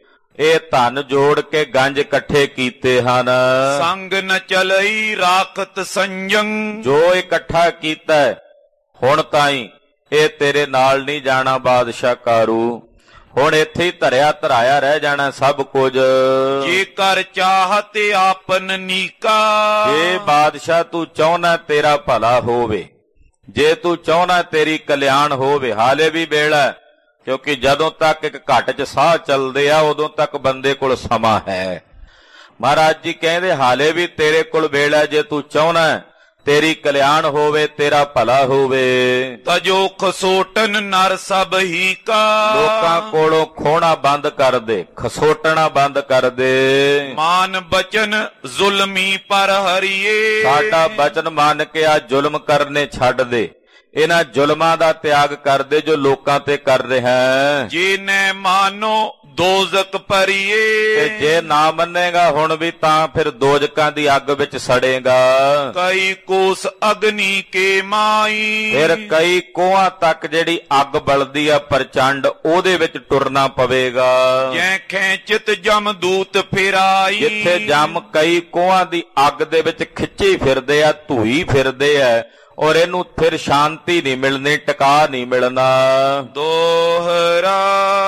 ਇਹ ਧਨ ਜੋੜ ਕੇ ਗੰਜ ਇਕੱਠੇ ਕੀਤੇ ਹਨ। ਸੰਗ ਨ ਚਲਈ ਰਾਖਤ ਸੰਜੰ, ਜੋ ਇਕੱਠਾ ਕੀਤਾ ਹੁਣ ਤਾਈਂ ਇਹ ਤੇਰੇ ਨਾਲ ਨਹੀਂ ਜਾਣਾ ਬਾਦਸ਼ਾਹ ਕਾਰੂ। ਹੁਣ ਇੱਥੇ ਹੀ ਧਰਿਆ ਧਰਾਇਆ ਰਹਿ ਜਾਣਾ ਸਭ ਕੁਝ। ਜੇ ਕਰ ਚਾਹਤ ਆਪਨ ਨੀਕਾ, ਜੇ ਬਾਦਸ਼ਾਹ ਤੂੰ ਚਾਹੁੰਦਾ ਤੇਰਾ ਭਲਾ ਹੋਵੇ, ਜੇ ਤੂੰ ਚਾਹੁੰਦਾ ਤੇਰੀ ਕਲਿਆਣ ਹੋਵੇ, ਹਾਲੇ ਵੀ ਵੇਲਾ, ਕਿਉਂਕਿ ਜਦੋਂ ਤੱਕ ਇੱਕ ਘੱਟ 'ਚ ਸਾਹ ਚੱਲਦੇ ਆ ਉਦੋਂ ਤੱਕ ਬੰਦੇ ਕੋਲ ਸਮਾਂ ਹੈ। ਮਹਾਰਾਜ ਜੀ ਕਹਿੰਦੇ ਹਾਲੇ ਵੀ ਤੇਰੇ ਕੋਲ ਵੇਲਾ, ਜੇ ਤੂੰ ਚਾਹੁੰਦਾ ਤੇਰੀ ਕਲਿਆਣ ਹੋਵੇ, ਤੇਰਾ ਭਲਾ ਹੋਵੇ। ਤਜੋ ਖਸੋਟਨ ਨਰ ਸਭ ਹੀ ਕਾ, ਲੋਕਾਂ ਕੋਲੋਂ ਖੋਣਾ ਬੰਦ ਕਰ ਦੇ, ਖਸੋਟਣਾ ਬੰਦ ਕਰ ਦੇ। ਮਾਨ ਬਚਨ ਜ਼ੁਲਮੀ ਪਰ ਹਰੀਏ, ਸਾਡਾ ਬਚਨ ਮੰਨ ਕੇ ਆ ਜ਼ੁਲਮ ਕਰਨੇ ਛੱਡ ਦੇ, ਇਹਨਾਂ ਜ਼ੁਲਮਾਂ ਦਾ ਤਿਆਗ ਕਰ ਦੇ ਜੋ ਲੋਕਾਂ ਤੇ ਕਰ ਰਿਹਾ। ਜੇ ਨੈ ਮਾਨੋ ਦੋਜ਼ਕ ਭਰੀਏ, ਤੇ ਜੇ ਨਾ ਮੰਨੇਗਾ ਹੁਣ ਵੀ ਤਾਂ ਫਿਰ ਦੋਜ਼ਕਾਂ ਦੀ ਅੱਗ ਵਿੱਚ ਸੜੇਗਾ। ਕਈ ਕੋਸ ਅਗਨੀ ਕੇ ਮਾਈ, ਫਿਰ ਕਈ ਕੋਹਾਂ ਤੱਕ ਜਿਹੜੀ ਅੱਗ ਬਲਦੀ ਆ ਪ੍ਰਚੰਡ, ਉਹਦੇ ਵਿੱਚ ਟੁਰਨਾ ਪਵੇਗਾ। ਜੈ ਖੈਚਿਤ ਜਮ ਦੂਤ ਫਿਰਾਈ, ਜਿੱਥੇ ਜਮ ਕਈ ਕੋਹਾਂ ਦੀ ਅੱਗ ਦੇ ਵਿੱਚ ਖਿੱਚੀ ਫਿਰਦੇ ਆ, ਧੂਈ ਫਿਰਦੇ ਆ, ਔਰ ਇਹਨੂੰ ਫਿਰ ਸ਼ਾਂਤੀ ਨਹੀਂ ਮਿਲਣੀ, ਟਿਕਾ ਨਹੀਂ ਮਿਲਣਾ। ਦੋਹਰਾ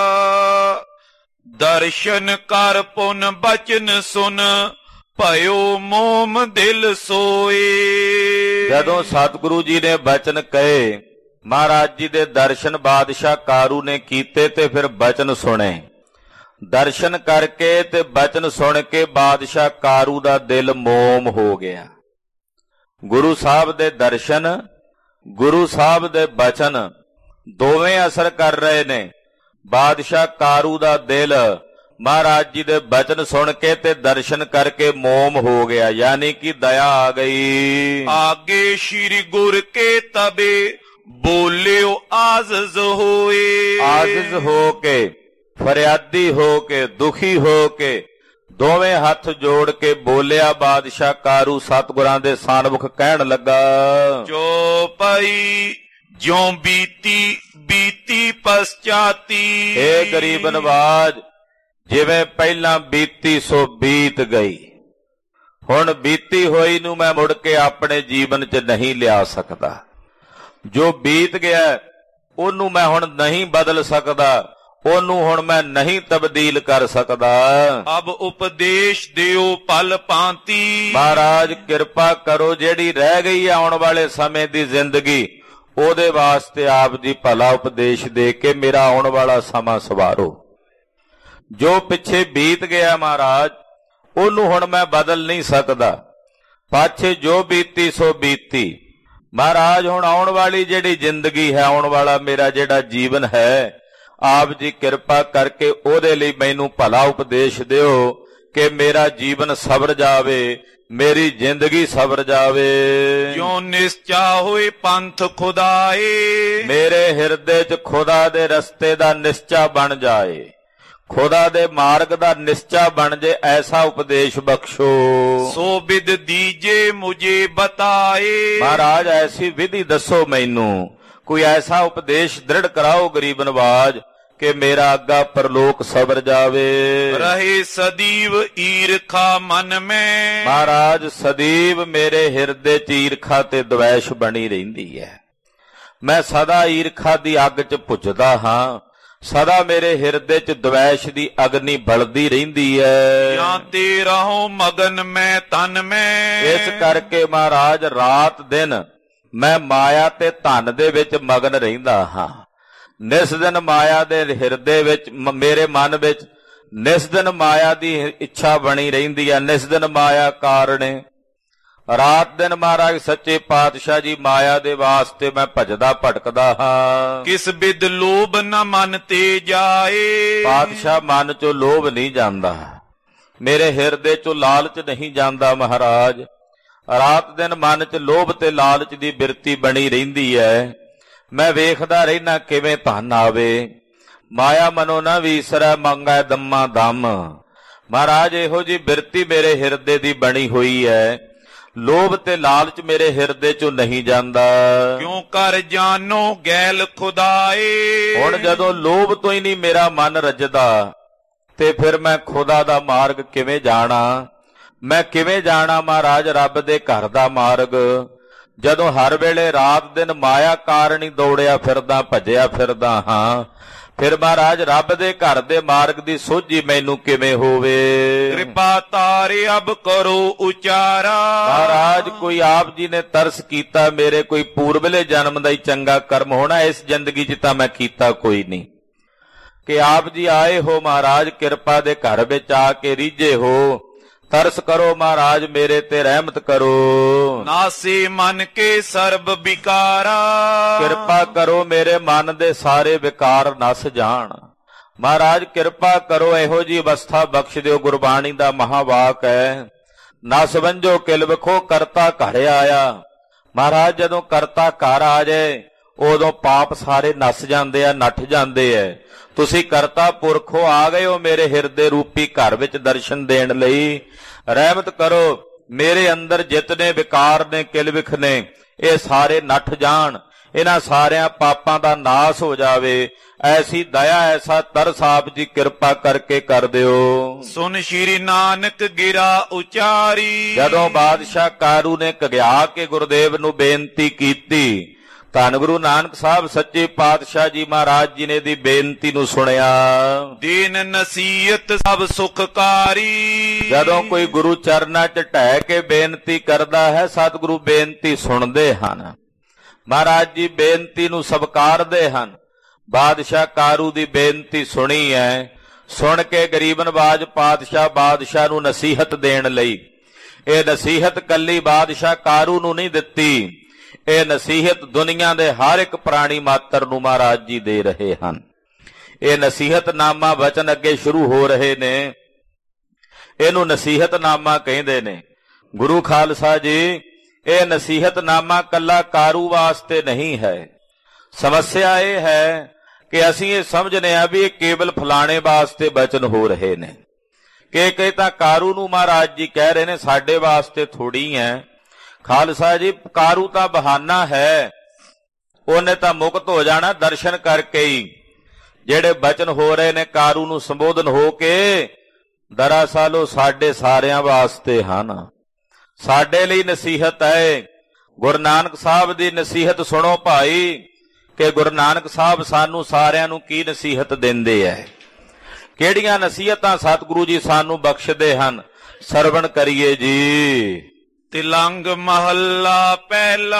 ਦਰਸ਼ਨ ਕਰ ਪੁਨ ਬਚਨ ਸੁਨ, ਭਇਓ ਮੋਮ ਦਿਲ ਸੋਏ। ਜਦੋਂ ਸਤਿਗੁਰੂ ਜੀ ਨੇ ਬਚਨ ਕਹੇ, ਮਹਾਰਾਜ ਜੀ ਦੇ ਦਰਸ਼ਨ ਬਾਦਸ਼ਾਹ ਕਾਰੂ ਨੇ ਕੀਤੇ ਤੇ ਫਿਰ ਬਚਨ ਸੁਣੇ। ਦਰਸ਼ਨ ਕਰਕੇ ਤੇ ਬਚਨ ਸੁਣ ਕੇ ਬਾਦਸ਼ਾਹ ਕਾਰੂ ਦਾ ਦਿਲ ਮੋਮ ਹੋ ਗਿਆ। ਗੁਰੂ ਸਾਹਿਬ ਦੇ ਦਰਸ਼ਨ, ਗੁਰੂ ਸਾਹਿਬ ਦੇ ਬਚਨ ਦੋਵੇਂ ਅਸਰ ਕਰ ਰਹੇ ਨੇ। ਬਾਦਸ਼ਾਹ ਕਾਰੂ ਦਾ ਦਿਲ ਮਹਾਰਾਜ ਜੀ ਦੇ ਬਚਨ ਸੁਣ ਕੇ ਤੇ ਦਰਸ਼ਨ ਕਰਕੇ ਮੋਮ ਹੋ ਗਿਆ, ਯਾਨੀ ਕਿ ਦਇਆ ਆ ਗਈ। ਆਗੇ ਸ਼੍ਰੀ ਗੁਰ ਕੇ ਤਬੇ ਬੋਲਿਓ ਆਜ਼ਜ਼ ਹੋਏ, ਆਜ਼ਜ਼ ਹੋ ਕੇ, ਫਰਿਆਦੀ ਹੋ ਕੇ, ਦੁਖੀ ਹੋ ਕੇ ਦੋਵੇਂ ਹੱਥ ਜੋੜ ਕੇ ਬੋਲਿਆ ਬਾਦਸ਼ਾਹ ਕਾਰੂ। ਸਤਿਗੁਰਾਂ ਦੇ ਸਾਨਮੁਖ ਕਹਿਣ ਲੱਗਾ, ਜੋ ਪਈ ਜਿਉਂ ਬੀਤੀ ਬੀਤੀ ਪਸਚਾਤੀ, ਏ ਗਰੀਬ ਨਵਾਜ, ਜਿਵੇਂ ਪਹਿਲਾਂ ਬੀਤੀ ਸੋ ਬੀਤ ਗਈ। ਹੁਣ ਬੀਤੀ ਹੋਈ ਨੂੰ ਮੈਂ ਮੁੜ ਕੇ ਆਪਣੇ ਜੀਵਨ 'ਚ ਨਹੀਂ ਲਿਆ ਸਕਦਾ। ਜੋ ਬੀਤ ਗਿਆ ਉਹਨੂੰ ਮੈਂ ਹੁਣ ਨਹੀਂ ਬਦਲ ਸਕਦਾ, ਉਹਨੂੰ ਹੁਣ ਮੈਂ ਨਹੀਂ ਤਬਦੀਲ ਕਰ ਸਕਦਾ। ਅਬ ਉਪਦੇਸ਼ ਦਿਓ ਪਲ ਪਾਂਤੀ, ਮਹਾਰਾਜ ਕਿਰਪਾ ਕਰੋ ਜਿਹੜੀ ਰਹਿ ਗਈ ਹੈ ਆਉਣ ਵਾਲੇ ਸਮੇਂ ਦੀ ਜ਼ਿੰਦਗੀ, ਉਹਦੇ ਵਾਸਤੇ ਆਪ ਜੀ ਭਲਾ ਉਪਦੇਸ਼ ਦੇ ਕੇ ਮੇਰਾ ਆਉਣ ਵਾਲਾ ਸਮਾਂ ਸਵਾਰੋ। ਜੋ ਪਿੱਛੇ ਬੀਤ ਗਿਆ ਮਹਾਰਾਜ, ਉਹਨੂੰ ਹੁਣ ਮੈਂ ਬਦਲ ਨਹੀਂ ਸਕਦਾ। ਪਾਛੇ ਜੋ ਬੀਤੀ ਸੋ ਬੀਤੀ, ਮਹਾਰਾਜ ਹੁਣ ਆਉਣ ਵਾਲੀ ਜਿਹੜੀ ਜ਼ਿੰਦਗੀ ਹੈ, ਆਉਣ ਵਾਲਾ ਮੇਰਾ ਜਿਹੜਾ ਜੀਵਨ ਹੈ, ਆਪ ਜੀ ਕਿਰਪਾ ਕਰਕੇ ਉਹਦੇ ਲਈ ਮੈਨੂੰ ਭਲਾ ਉਪਦੇਸ਼ ਦਿਓ ਕਿ ਮੇਰਾ ਜੀਵਨ ਸਵਰ ਜਾਵੇ, ਮੇਰੀ ਜ਼ਿੰਦਗੀ ਸਵਰ ਜਾਵੇ। ਜੋ ਨਿਸ਼ਚਾ ਹੋਏ ਪੰਥ ਖੁਦਾਏ, ਮੇਰੇ ਹਿਰਦੇ 'ਚ ਖੁਦਾ ਦੇ ਰਸਤੇ ਦਾ ਨਿਸ਼ਚਾ ਬਣ ਜਾਏ, ਖੁਦਾ ਦੇ ਮਾਰਗ ਦਾ ਨਿਸ਼ਚਾ ਬਣ ਜੇ, ਐਸਾ ਉਪਦੇਸ਼ ਬਖਸ਼ੋ। ਸੋ ਵਿਦ ਦੀਜੇ ਮੁਝੇ ਬਤਾਏ, ਮਹਾਰਾਜ ਐਸੀ ਵਿਧੀ ਦੱਸੋ ਮੈਨੂੰ, ਕੋਈ ਐਸਾ ਉਪਦੇਸ਼ ਦ੍ਰਿੜ ਕਰਾਓ ਗਰੀਬ ਨਵਾਜ ਕਿ ਮੇਰਾ ਅੱਗਾ ਪਰਲੋਕ ਸਵਰ ਜਾਵੇ। ਰਹੇ ਸਦੀਵ ਈਰਖਾ ਮਨ ਮੈਂ, ਮਹਾਰਾਜ ਸਦੀਵ ਮੇਰੇ ਹਿਰਦੇ 'ਚ ਈਰਖਾ ਤੇ ਦਵੈਸ਼ ਬਣੀ ਰਹਿੰਦੀ ਹੈ। ਮੈਂ ਸਦਾ ਈਰਖਾ ਦੀ ਅੱਗ 'ਚ ਭੁੱਜਦਾ ਹਾਂ, ਸਦਾ ਮੇਰੇ ਹਿਰਦੇ 'ਚ ਦਵੈਸ਼ ਦੀ ਅਗਨੀ ਬਲਦੀ ਰਹਿੰਦੀ ਹੈ। ਜਾਂ ਤੇ ਰਹੋ ਮਗਨ ਮੈਂ ਤਨ ਮੈਂ, ਇਸ ਕਰਕੇ ਮਹਾਰਾਜ ਰਾਤ ਦਿਨ ਮੈਂ ਮਾਇਆ ਤੇ ਧਨ ਦੇ ਵਿੱਚ ਮਗਨ ਰਹਿੰਦਾ ਹਾਂ। ਨਿਸ ਦਿਨ ਮਾਇਆ ਦੇ ਹਿਰਦੇ ਵਿੱਚ, ਮੇਰੇ ਮਨ ਵਿੱਚ ਨਿਸ ਦਿਨ ਮਾਇਆ ਦੀ ਇੱਛਾ ਬਣੀ ਰਹਿੰਦੀ ਹੈ, ਨਿਸ ਦਿਨ ਮਾਇਆ ਕਾਰਣੇ। ਰਾਤ ਦਿਨ ਮਹਾਰਾਜ ਸੱਚੇ ਪਾਤਸ਼ਾਹ ਜੀ ਮਾਇਆ ਦੇ ਵਾਸਤੇ ਮੈਂ ਭਜਦਾ ਭਟਕਦਾ ਹਾਂ। ਕਿਸ ਬਿਦ ਲੋਭ ਨ ਮਨ ਤੇ ਜਾਏ, ਪਾਤਸ਼ਾਹ ਮਨ ਚੋਂ ਲੋਭ ਨਹੀਂ ਜਾਂਦਾ, ਮੇਰੇ ਹਿਰਦੇ ਚੋਂ ਲਾਲਚ ਨਹੀਂ ਜਾਂਦਾ। ਮਹਾਰਾਜ ਰਾਤ ਦਿਨ ਮਨ 'ਚ ਲੋਭ ਤੇ ਲਾਲਚ ਦੀ ਬਿਰਤੀ ਬਣੀ ਰਹਿੰਦੀ ਹੈ। ਮੈਂ ਵੇਖਦਾ ਰਹਿਣਾ ਕਿਵੇਂ ਧਨ ਆਵੇ, ਮਾਇਆ ਮਨੋ ਨਾ ਵੀਸਰੈ ਮੰਗੈ ਦਮਾ ਦਮ। ਮਹਾਰਾਜ ਇਹੋ ਜੀ ਬਿਰਤੀ ਮੇਰੇ ਹਿਰਦੇ ਦੀ ਬਣੀ ਹੋਈ ਹੈ, ਲੋਭ ਤੇ ਲਾਲਚ ਮੇਰੇ ਹਿਰਦੇ ਚੋਂ ਨਹੀਂ ਜਾਂਦਾ। ਕਿਉਂ ਕਰ ਜਾਨੋ ਗੈਲ ਖੁਦਾਏ, ਹੁਣ ਜਦੋਂ ਲੋਭ ਤੋਂ ਹੀ ਨਹੀਂ ਮੇਰਾ ਮਨ ਰੱਜਦਾ ਤੇ ਫਿਰ ਮੈਂ ਖੁਦਾ ਦਾ ਮਾਰਗ ਕਿਵੇਂ ਜਾਣਾ? ਮੈਂ ਕਿਵੇਂ ਜਾਣਾ ਮਹਾਰਾਜ ਰੱਬ ਦੇ ਘਰ ਦਾ ਮਾਰਗ, ਜਦੋਂ ਹਰ ਵੇਲੇ ਰਾਤ ਦਿਨ ਮਾਇਆ ਕਾਰਨ ਹੀ ਦੌੜਿਆ ਫਿਰਦਾ, ਭੱਜਿਆ ਫਿਰਦਾ ਹਾਂ। ਫਿਰ ਮਹਾਰਾਜ ਰੱਬ ਦੇ ਘਰ ਦੇ ਮਾਰਗ ਦੀ ਸੋਝੀ ਮੈਨੂੰ ਕਿਵੇਂ ਹੋਵੇ? ਕਿਰਪਾ ਤਾਰੇ ਅਬ ਕਰੋ ਉਚਾਰਾ, ਮਹਾਰਾਜ ਕੋਈ ਆਪ ਜੀ ਨੇ ਤਰਸ ਕੀਤਾ, ਮੇਰੇ ਕੋਈ ਪੂਰਬਲੇ ਜਨਮ ਦਾ ਹੀ ਚੰਗਾ ਕਰਮ ਹੋਣਾ, ਇਸ ਜ਼ਿੰਦਗੀ 'ਚ ਤਾਂ ਮੈਂ ਕੀਤਾ ਕੋਈ ਨਹੀਂ। ਕਿ ਆਪ ਜੀ ਆਏ ਹੋ ਮਹਾਰਾਜ, ਕਿਰਪਾ ਦੇ ਘਰ ਵਿੱਚ ਆ ਕੇ ਰੀਝੇ ਹੋ, ਤਰਸ ਕਰੋ ਮਹਾਰਾਜ, ਮੇਰੇ ਤੇ ਰਹਿਮਤ ਕਰੋ। ਨਾਸੇ ਮਨ ਕੇ ਸਰਬ ਵਿਕਾਰਾ, ਕਿਰਪਾ ਕਰੋ ਮੇਰੇ ਮਨ ਦੇ ਸਾਰੇ ਵਿਕਾਰ ਨਸ ਜਾਣ। ਮਹਾਰਾਜ ਕਿਰਪਾ ਕਰੋ, ਇਹੋ ਜੀ ਅਵਸਥਾ ਬਖਸ਼ ਦਿਓ। ਗੁਰਬਾਣੀ ਦਾ ਮਹਾਵਾਕ ਹੈ, ਨਸ ਵੰਜੋ ਕਿਲ ਵਿਖੋ ਕਰਤਾ ਘਰ ਆਇਆ। ਮਹਾਰਾਜ ਜਦੋਂ ਕਰਤਾ ਘਰ ਆ ਜਾਏ ਉਦੋਂ ਪਾਪ ਸਾਰੇ ਨਸ ਜਾਂਦੇ ਆ, ਨੱਠ ਜਾਂਦੇ ਐ। ਤੁਸੀਂ ਕਰਤਾ ਪੁਰਖੋ ਆ ਗਏ ਹੋ ਮੇਰੇ ਹਿਰਦੇ ਰੂਪੀ ਘਰ ਵਿੱਚ ਦਰਸ਼ਨ ਦੇਣ ਲਈ। ਰਹਿਮਤ ਕਰੋ, ਮੇਰੇ ਅੰਦਰ ਜਿਤਨੇ ਵਿਕਾਰ ਨੇ, ਕਿਲ ਵਿਖ ਨੇ, ਇਹ ਸਾਰੇ ਨੱਠ ਜਾਣ, ਇਹਨਾਂ ਸਾਰਿਆਂ ਪਾਪਾਂ ਦਾ ਨਾਸ ਹੋ ਜਾਵੇ। ਐਸੀ ਦਇਆ, ਐਸਾ ਤਰਸ ਆਪ ਜੀ ਕਿਰਪਾ ਕਰਕੇ ਕਰ ਦਿਓ। ਸੁਨ ਸ਼੍ਰੀ ਨਾਨਕ ਗਿਰਾ ਉਚਾਰੀ, ਜਦੋਂ ਬਾਦਸ਼ਾਹ ਕਾਰੂ ਨੇ ਕਗਿਆ ਕੇ ਗੁਰਦੇਵ ਨੂੰ ਬੇਨਤੀ ਕੀਤੀ, ਧੰਨ ਗੁਰੂ ਨਾਨਕ ਸਾਹਿਬ ਸੱਚੇ ਪਾਤਸ਼ਾਹ ਜੀ ਮਹਾਰਾਜ ਜੀ ਨੇ ਦੀ ਬੇਨਤੀ ਨੂੰ ਸੁਣਿਆ। ਦੀਨ ਨਸੀਹਤ ਸਭ ਸੁਖਕਾਰੀ, ਜਦੋਂ ਕੋਈ ਗੁਰੂ ਚਰਨਾਂ 'ਚ ਢਹਿ ਕੇ ਬੇਨਤੀ ਕਰਦਾ ਹੈ, ਸਤਿਗੁਰੂ ਬੇਨਤੀ ਸੁਣਦੇ ਹਨ। ਮਹਾਰਾਜ ਜੀ ਬੇਨਤੀ ਨੂੰ ਸਵਕਾਰਦੇ ਹਨ। ਬਾਦਸ਼ਾਹ ਕਾਰੂ ਦੀ ਬੇਨਤੀ ਸੁਣੀ ਹੈ, ਸੁਣ ਕੇ ਗਰੀਬ ਨਵਾਜ ਪਾਤਸ਼ਾਹ ਬਾਦਸ਼ਾਹ ਨੂੰ ਨਸੀਹਤ ਦੇਣ ਲਈ, ਇਹ ਨਸੀਹਤ ਕੱਲੀ ਬਾਦਸ਼ਾਹ ਕਾਰੂ ਨੂੰ ਨਹੀਂ ਦਿੱਤੀ, ਇਹ ਨਸੀਹਤ ਦੁਨੀਆ ਦੇ ਹਰ ਇੱਕ ਪ੍ਰਾਣੀ ਮਾਤਰ ਨੂੰ ਮਹਾਰਾਜ ਜੀ ਦੇ ਰਹੇ ਹਨ। ਇਹ ਨਸੀਹਤਨਾਮਾ ਵਚਨ ਅੱਗੇ ਸ਼ੁਰੂ ਹੋ ਰਹੇ ਨੇ, ਇਹਨੂੰ ਨਸੀਹਤਨਾਮਾ ਕਹਿੰਦੇ ਨੇ। ਗੁਰੂ ਖਾਲਸਾ ਜੀ, ਇਹ ਨਸੀਹਤਨਾਮਾ ਕੱਲਾ ਕਾਰੂ ਵਾਸਤੇ ਨਹੀਂ ਹੈ। ਸਮੱਸਿਆ ਇਹ ਹੈ ਕਿ ਅਸੀਂ ਇਹ ਸਮਝਨੇ ਆ ਵੀ ਇਹ ਕੇਵਲ ਫਲਾਣੇ ਵਾਸਤੇ ਬਚਨ ਹੋ ਰਹੇ ਨੇ, ਕਿ ਤਾਂ ਕਾਰੂ ਨੂੰ ਮਹਾਰਾਜ ਜੀ ਕਹਿ ਰਹੇ ਨੇ, ਸਾਡੇ ਵਾਸਤੇ ਥੋੜੀ ਹੈ। ਖਾਲਸਾ ਜੀ, ਕਾਰੂ ਤਾਂ ਬਹਾਨਾ ਹੈ, ਉਹਨੇ ਤਾਂ ਮੁਕਤ ਹੋ ਜਾਣਾ ਦਰਸ਼ਨ ਕਰਕੇ ਹੀ। ਜਿਹੜੇ ਬਚਨ ਹੋ ਰਹੇ ਨੇ ਕਾਰੂ ਨੂੰ ਸੰਬੋਧਨ ਹੋ ਕੇ, ਦਰਅਸਲ ਉਹ ਸਾਡੇ ਸਾਰਿਆਂ ਵਾਸਤੇ ਹਨ, ਸਾਡੇ ਲਈ ਨਸੀਹਤ ਹੈ। ਗੁਰੂ ਨਾਨਕ ਸਾਹਿਬ ਦੀ ਨਸੀਹਤ ਸੁਣੋ ਭਾਈ, ਕਿ ਗੁਰੂ ਨਾਨਕ ਸਾਹਿਬ ਸਾਨੂੰ ਸਾਰਿਆਂ ਨੂੰ ਕੀ ਨਸੀਹਤ ਦਿੰਦੇ ਐ, ਕਿਹੜੀਆਂ ਨਸੀਹਤਾਂ ਸਤਿਗੁਰੂ ਜੀ ਸਾਨੂੰ ਬਖਸ਼ਦੇ ਹਨ। ਸਰਵਣ ਕਰੀਏ ਜੀ। ਤਿਲੰਗ ਮਹੱਲਾ ਪਹਿਲਾ,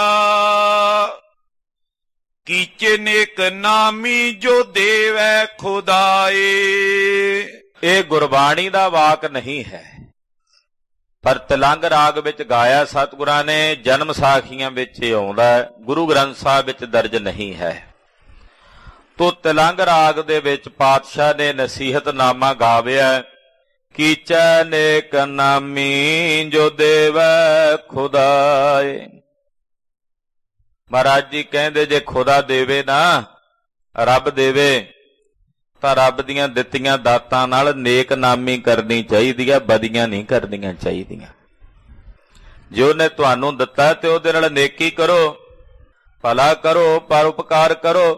ਕੀਚੇ ਨੇਕ ਨਾਮੀ ਜੋ ਦੇਵੈ ਖੁਦਾਏ। ਇਹ ਗੁਰਬਾਣੀ ਦਾ ਵਾਕ ਨਹੀਂ ਹੈ, ਪਰ ਤਿਲੰਗ ਰਾਗ ਵਿੱਚ ਗਾਇਆ ਸਤਿਗੁਰਾਂ ਨੇ, ਜਨਮ ਸਾਖੀਆਂ ਵਿੱਚ ਇਹ ਆਉਂਦਾ ਹੈ, ਗੁਰੂ ਗ੍ਰੰਥ ਸਾਹਿਬ ਵਿੱਚ ਦਰਜ ਨਹੀਂ ਹੈ। ਤੋ ਤਿਲੰਗ ਰਾਗ ਦੇ ਵਿੱਚ ਪਾਤਸ਼ਾਹ ਨੇ ਨਸੀਹਤਨਾਮਾ ਗਾਵਿਆ, ਕੀਚੈ ਨੇਕ ਨਾਮੀ ਜੋ ਦੇਵੈ ਖੁਦਾਏ। ਮਹਾਰਾਜ ਜੀ ਕਹਿੰਦੇ ਜੇ ਖੁਦਾ ਦੇਵੇ ਨਾ, ਰੱਬ ਦੇਵੇ, ਤਾਂ ਰੱਬ ਦੀਆਂ ਦਿੱਤੀਆਂ ਦਾਤਾਂ ਨਾਲ ਨੇਕ ਨਾਮੀ ਕਰਨੀ ਚਾਹੀਦੀ ਹੈ, ਬਦੀਆਂ ਨਹੀਂ ਕਰਨੀਆਂ ਚਾਹੀਦੀਆਂ। ਜੇ ਉਹਨੇ ਤੁਹਾਨੂੰ ਦਿੱਤਾ ਤੇ ਉਹਦੇ ਨਾਲ ਨੇਕੀ ਕਰੋ, ਭਲਾ ਕਰੋ, ਪਰਉਪਕਾਰ ਕਰੋ।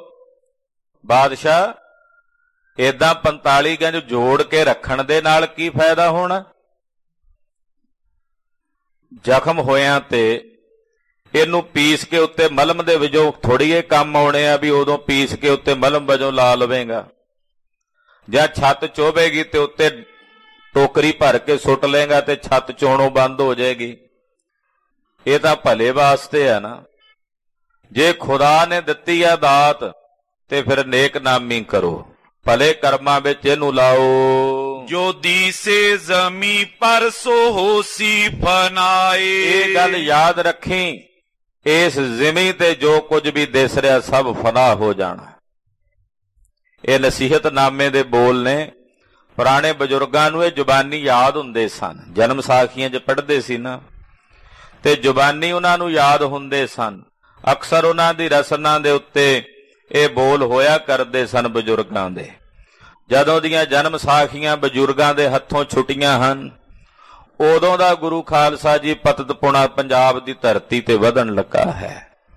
ਬਾਦਸ਼ਾਹ ਏਦਾਂ 45 ਗੰਜ ਜੋੜ ਕੇ ਰੱਖਣ ਦੇ ਨਾਲ ਕੀ ਫਾਇਦਾ ਹੋਣਾ? ਜ਼ਖਮ ਹੋਇਆਂ ਤੇ ਇਹਨੂੰ ਪੀਸ ਕੇ ਉੱਤੇ ਮਲਮ ਦੇ ਵਜੋਂ ਥੋੜੀ ਇਹ ਕੰਮ ਆਉਣੇ ਆ ਵੀ ਉਦੋਂ ਪੀਸ ਕੇ ਉੱਤੇ ਮਲਮ ਵਜੋਂ ਲਾ ਲਵੇਂਗਾ, ਜਾਂ ਛੱਤ ਚੋਵੇਗੀ ਤੇ ਉੱਤੇ ਟੋਕਰੀ ਭਰ ਕੇ ਸੁੱਟ ਲੇਗਾ ਤੇ ਛੱਤ ਚੋਣੋਂ ਬੰਦ ਹੋ ਜਾਏਗੀ। ਇਹ ਤਾਂ ਭਲੇ ਵਾਸਤੇ ਆ ਨਾ। ਜੇ ਖੁਦਾ ਨੇ ਦਿੱਤੀ ਆ ਦਾਤ ਤੇ ਫਿਰ ਨੇਕ ਨਾਮੀ ਕਰੋ, ਭਲੇ ਕਰਮਾਂ ਵਿੱਚ ਇਹਨੂੰ ਲਾਓ। ਜੋ ਦੀਸੇ ਜ਼ਮੀ ਪਰ ਸੋ ਹੋਸੀ ਫਨਾਏ। ਇਹ ਗੱਲ ਯਾਦ ਰੱਖੀ, ਇਸ ਜ਼ਮੀਨ ਤੇ ਜੋ ਕੁਝ ਵੀ ਦਿਸ ਰਿਹਾ ਸਭ ਫਨਾ ਹੋ ਜਾਣਾ। ਇਹ ਨਸੀਹਤਨਾਮੇ ਦੇ ਬੋਲ ਨੇ। ਪੁਰਾਣੇ ਬਜ਼ੁਰਗਾਂ ਨੂੰ ਇਹ ਜ਼ੁਬਾਨੀ ਯਾਦ ਹੁੰਦੇ ਸਨ, ਜਨਮ ਸਾਖੀਆਂ 'ਚ ਪੜ੍ਹਦੇ ਸੀ ਨਾ, ਤੇ ਜ਼ੁਬਾਨੀ ਉਹਨਾਂ ਨੂੰ ਯਾਦ ਹੁੰਦੇ ਸਨ। ਅਕਸਰ ਉਹਨਾਂ ਦੀ ਰਸਨਾ ਦੇ ਉੱਤੇ ਇਹ ਬੋਲ ਹੋਇਆ ਕਰਦੇ ਸਨ ਬਜ਼ੁਰਗਾਂ ਦੇ। ਜਦੋਂ ਦੀਆਂ ਜਨਮ ਸਾਖੀਆਂ ਬਜ਼ੁਰਗਾਂ ਦੇ ਹੱਥੋਂ ਛੁੱਟੀਆਂ ਹਨ, ਉਦੋਂ ਦਾ ਗੁਰੂ ਖਾਲਸਾ ਜੀ ਪਤਤਪੁਣਾ ਪੰਜਾਬ ਦੀ ਧਰਤੀ ਤੇ ਵਧਣ ਲੱਗਾ ਹੈ।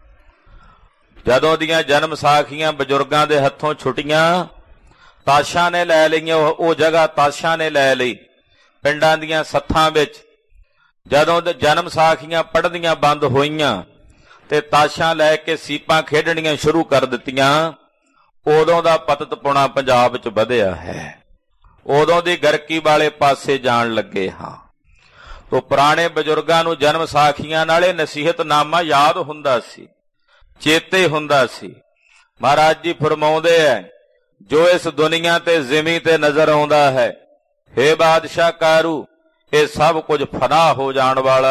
ਜਦੋਂ ਦੀਆਂ ਜਨਮ ਸਾਖੀਆਂ ਬਜ਼ੁਰਗਾਂ ਦੇ ਹੱਥੋਂ ਛੁੱਟੀਆਂ, ਤਾਸ਼ਾਂ ਨੇ ਲੈ ਲਈਆਂ, ਉਹ ਜਗ੍ਹਾ ਤਾਸ਼ਾਂ ਨੇ ਲੈ ਲਈ ਪਿੰਡਾਂ ਦੀਆਂ ਸੱਥਾਂ ਵਿੱਚ। ਜਦੋਂ ਜਨਮ ਸਾਖੀਆਂ ਪੜ੍ਹਦੀਆਂ ਬੰਦ ਹੋਈਆਂ ਤੇ ਤਾਸ਼ਾਂ ਲੈ ਕੇ ਸੀਪਾਂ ਖੇਡਣੀਆਂ ਸ਼ੁਰੂ ਕਰ ਦਿੱਤੀਆਂ, ਉਦੋਂ ਦਾ ਪਤਤਪੁਣਾ ਪੰਜਾਬ 'ਚ ਵਧਿਆ ਹੈ। ਉਦੋਂ ਦੀ ਗਰਕੀ ਵਾਲੇ ਪਾਸੇ ਜਾਣ ਲੱਗੇ ਹਾਂ। ਤੋ ਪੁਰਾਣੇ ਬਜ਼ੁਰਗਾਂ ਨੂੰ ਜਨਮ ਸਾਖੀਆਂ ਨਾਲੇ ਨਸੀਹਤਨਾਮਾ ਯਾਦ ਹੁੰਦਾ ਸੀ, ਚੇਤੇ ਹੁੰਦਾ ਸੀ। ਮਹਾਰਾਜ ਜੀ ਫਰਮਾਉਂਦੇ ਐ, ਜੋ ਇਸ ਦੁਨੀਆ ਤੇ ਜ਼ਿਮੀ ਤੇ ਨਜ਼ਰ ਆਉਂਦਾ ਹੈ, ਹੇ ਬਾਦਸ਼ਾਹ ਕਾਰੂ, ਇਹ ਸਭ ਕੁਝ ਫਨਾ ਹੋ ਜਾਣ ਵਾਲਾ।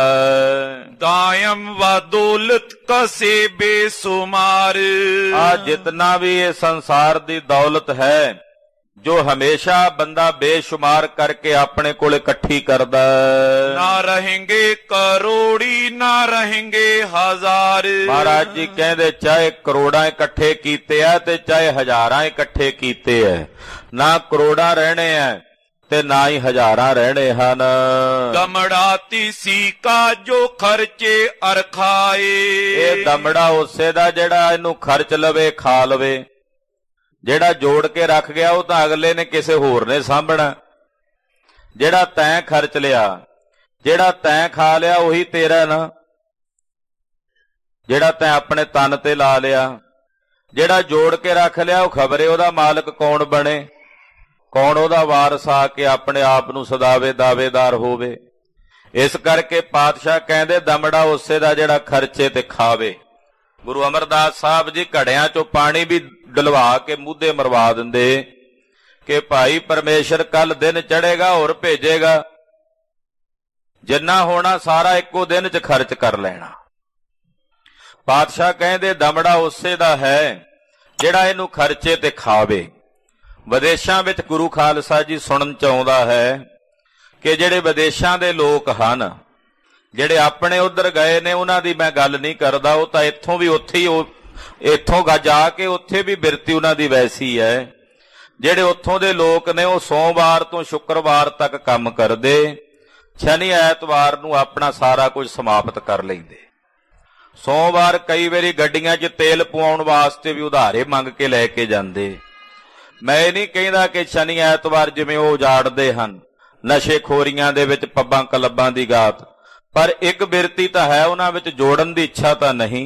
ਦਾਇਮ ਵਾ ਦੌਲਤ ਕਸੇ ਬੇਸੁਮਾਰ। ਆ ਜਿਤਨਾ ਵੀ ਇਹ ਸੰਸਾਰ ਦੀ ਦੌਲਤ ਹੈ, ਜੋ ਹਮੇਸ਼ਾ ਬੰਦਾ ਬੇਸ਼ੁਮਾਰ ਕਰਕੇ ਆਪਣੇ ਕੋਲ ਇਕੱਠੀ ਕਰਦਾ, ਨਾ ਰਹੇਂਗੇ ਕਰੋੜੀ ਨਾ ਰਹੇਂਗੇ ਹਜ਼ਾਰ। ਮਹਾਰਾਜ ਜੀ ਕਹਿੰਦੇ ਚਾਹੇ ਕਰੋੜਾਂ ਇਕੱਠੇ ਕੀਤੇ ਆ ਤੇ ਚਾਹੇ ਹਜ਼ਾਰਾਂ ਇਕੱਠੇ ਕੀਤੇ ਐ, ਨਾ ਕਰੋੜਾਂ ਰਹਿਣੇ ਐ ਤੇ ਨਾ ਹੀ ਹਜ਼ਾਰਾਂ ਰਹਿਣੇ ਹਨ। ਦਮੜਾਤੀ ਸੀ ਕਾ ਜੋ ਖਰਚੇ ਅਰ ਖਾਏ। ਇਹ ਦਮੜਾ ਉਸੇ ਦਾ ਜਿਹੜਾ ਇਹਨੂੰ ਖਰਚ ਲਵੇ, ਖਾ ਲਵੇ। ਜਿਹੜਾ ਜੋੜ ਕੇ ਰੱਖ ਗਿਆ ਉਹ ਤਾਂ ਅਗਲੇ ਨੇ ਕਿਸੇ ਹੋਰ ਨੇ ਸਾਂਭਣਾ। ਜਿਹੜਾ ਤੈਂ ਖਰਚ ਲਿਆ, ਜਿਹੜਾ ਤੈਂ ਖਾ ਲਿਆ ਉਹੀ ਤੇਰਾ ਨਾ। ਜਿਹੜਾ ਤੈਂ ਆਪਣੇ ਤਨ ਤੇ ਲਾ ਲਿਆ, ਜਿਹੜਾ ਜੋੜ ਕੇ ਰੱਖ ਲਿਆ, ਉਹ ਖਬਰੇ ਉਹਦਾ ਮਾਲਕ ਕੌਣ ਬਣੇ, ਕੌਣ ਉਹਦਾ ਵਾਰਸ ਆ ਕੇ ਆਪਣੇ ਆਪ ਨੂੰ ਸਦਾਵੇ ਦਾਅਵੇਦਾਰ ਹੋਵੇ। ਇਸ ਕਰਕੇ ਪਾਤਸ਼ਾਹ ਕਹਿੰਦੇ ਦਮੜਾ ਉਸੇ ਦਾ ਜਿਹੜਾ ਖਰਚੇ ਤੇ ਖਾਵੇ। ਗੁਰੂ ਅਮਰਦਾਸ ਸਾਹਿਬ ਜੀ ਘੜਿਆਂ ਚੋਂ ਪਾਣੀ ਵੀ ਡਲਵਾ ਕੇ ਮੂਧੇ ਮਰਵਾ ਦਿੰਦੇ ਕਿ ਭਾਈ ਪਰਮੇਸ਼ਰ ਕੱਲ ਦਿਨ ਚੜ੍ਹੇਗਾ ਹੋਰ ਭੇਜੇਗਾ, ਜਿੰਨਾ ਹੋਣਾ ਸਾਰਾ ਇੱਕੋ ਦਿਨ 'ਚ ਖਰਚ ਕਰ ਲੈਣਾ। ਪਾਤਸ਼ਾਹ ਕਹਿੰਦੇ ਦਮੜਾ ਉਸੇ ਦਾ ਹੈ ਜਿਹੜਾ ਇਹਨੂੰ ਖਰਚੇ ਤੇ ਖਾਵੇ। ਵਿਦੇਸ਼ਾਂ ਵਿੱਚ ਗੁਰੂ ਖਾਲਸਾ ਜੀ ਸੁਣਨ 'ਚ ਆਉਂਦਾ ਹੈ ਕਿ ਜਿਹੜੇ ਵਿਦੇਸ਼ਾਂ ਦੇ ਲੋਕ ਹਨ, ਜਿਹੜੇ ਆਪਣੇ ਉਧਰ ਗਏ ਨੇ, ਉਹਨਾਂ ਦੀ ਮੈਂ ਗੱਲ ਨਹੀਂ ਕਰਦਾ, ਉਹ ਤਾਂ ਇੱਥੋਂ ਵੀ ਉੱਥੇ ਹੀ, ਇੱਥੋਂ ਜਾ ਕੇ ਉੱਥੇ ਵੀ ਬਿਰਤੀ ਉਹਨਾਂ ਦੀ ਵੈਸੀ ਹੈ। ਜਿਹੜੇ ਉੱਥੋਂ ਦੇ ਲੋਕ ਨੇ ਉਹ ਸੋਮਵਾਰ ਤੋਂ ਸ਼ੁੱਕਰਵਾਰ ਤੱਕ ਕੰਮ ਕਰਦੇ, ਸ਼ਨੀ ਐਤਵਾਰ ਨੂੰ ਆਪਣਾ ਸਾਰਾ ਕੁਝ ਸਮਾਪਤ ਕਰ ਲੈਂਦੇ। ਸੋਮਵਾਰ ਕਈ ਵਾਰੀ ਗੱਡੀਆਂ 'ਚ ਤੇਲ ਪਵਾਉਣ ਵਾਸਤੇ ਵੀ ਉਧਾਰੇ ਮੰਗ ਕੇ ਲੈ ਕੇ ਜਾਂਦੇ। ਮੈਂ ਇਹ ਨਹੀਂ ਕਹਿੰਦਾ ਕਿ ਸ਼ਨੀ ਐਤਵਾਰ ਜਿਵੇਂ ਉਹ ਉਜਾੜਦੇ ਹਨ ਨਸ਼ੇ ਖੋਰੀਆਂ ਦੇ ਵਿੱਚ, ਪੱਬਾਂ ਕਲੱਬਾਂ ਦੀ ਗਾਤ, ਪਰ ਇੱਕ ਬਿਰਤੀ ਤਾਂ ਹੈ ਉਹਨਾਂ ਵਿੱਚ, ਜੋੜਨ ਦੀ ਇੱਛਾ ਤਾਂ ਨਹੀਂ।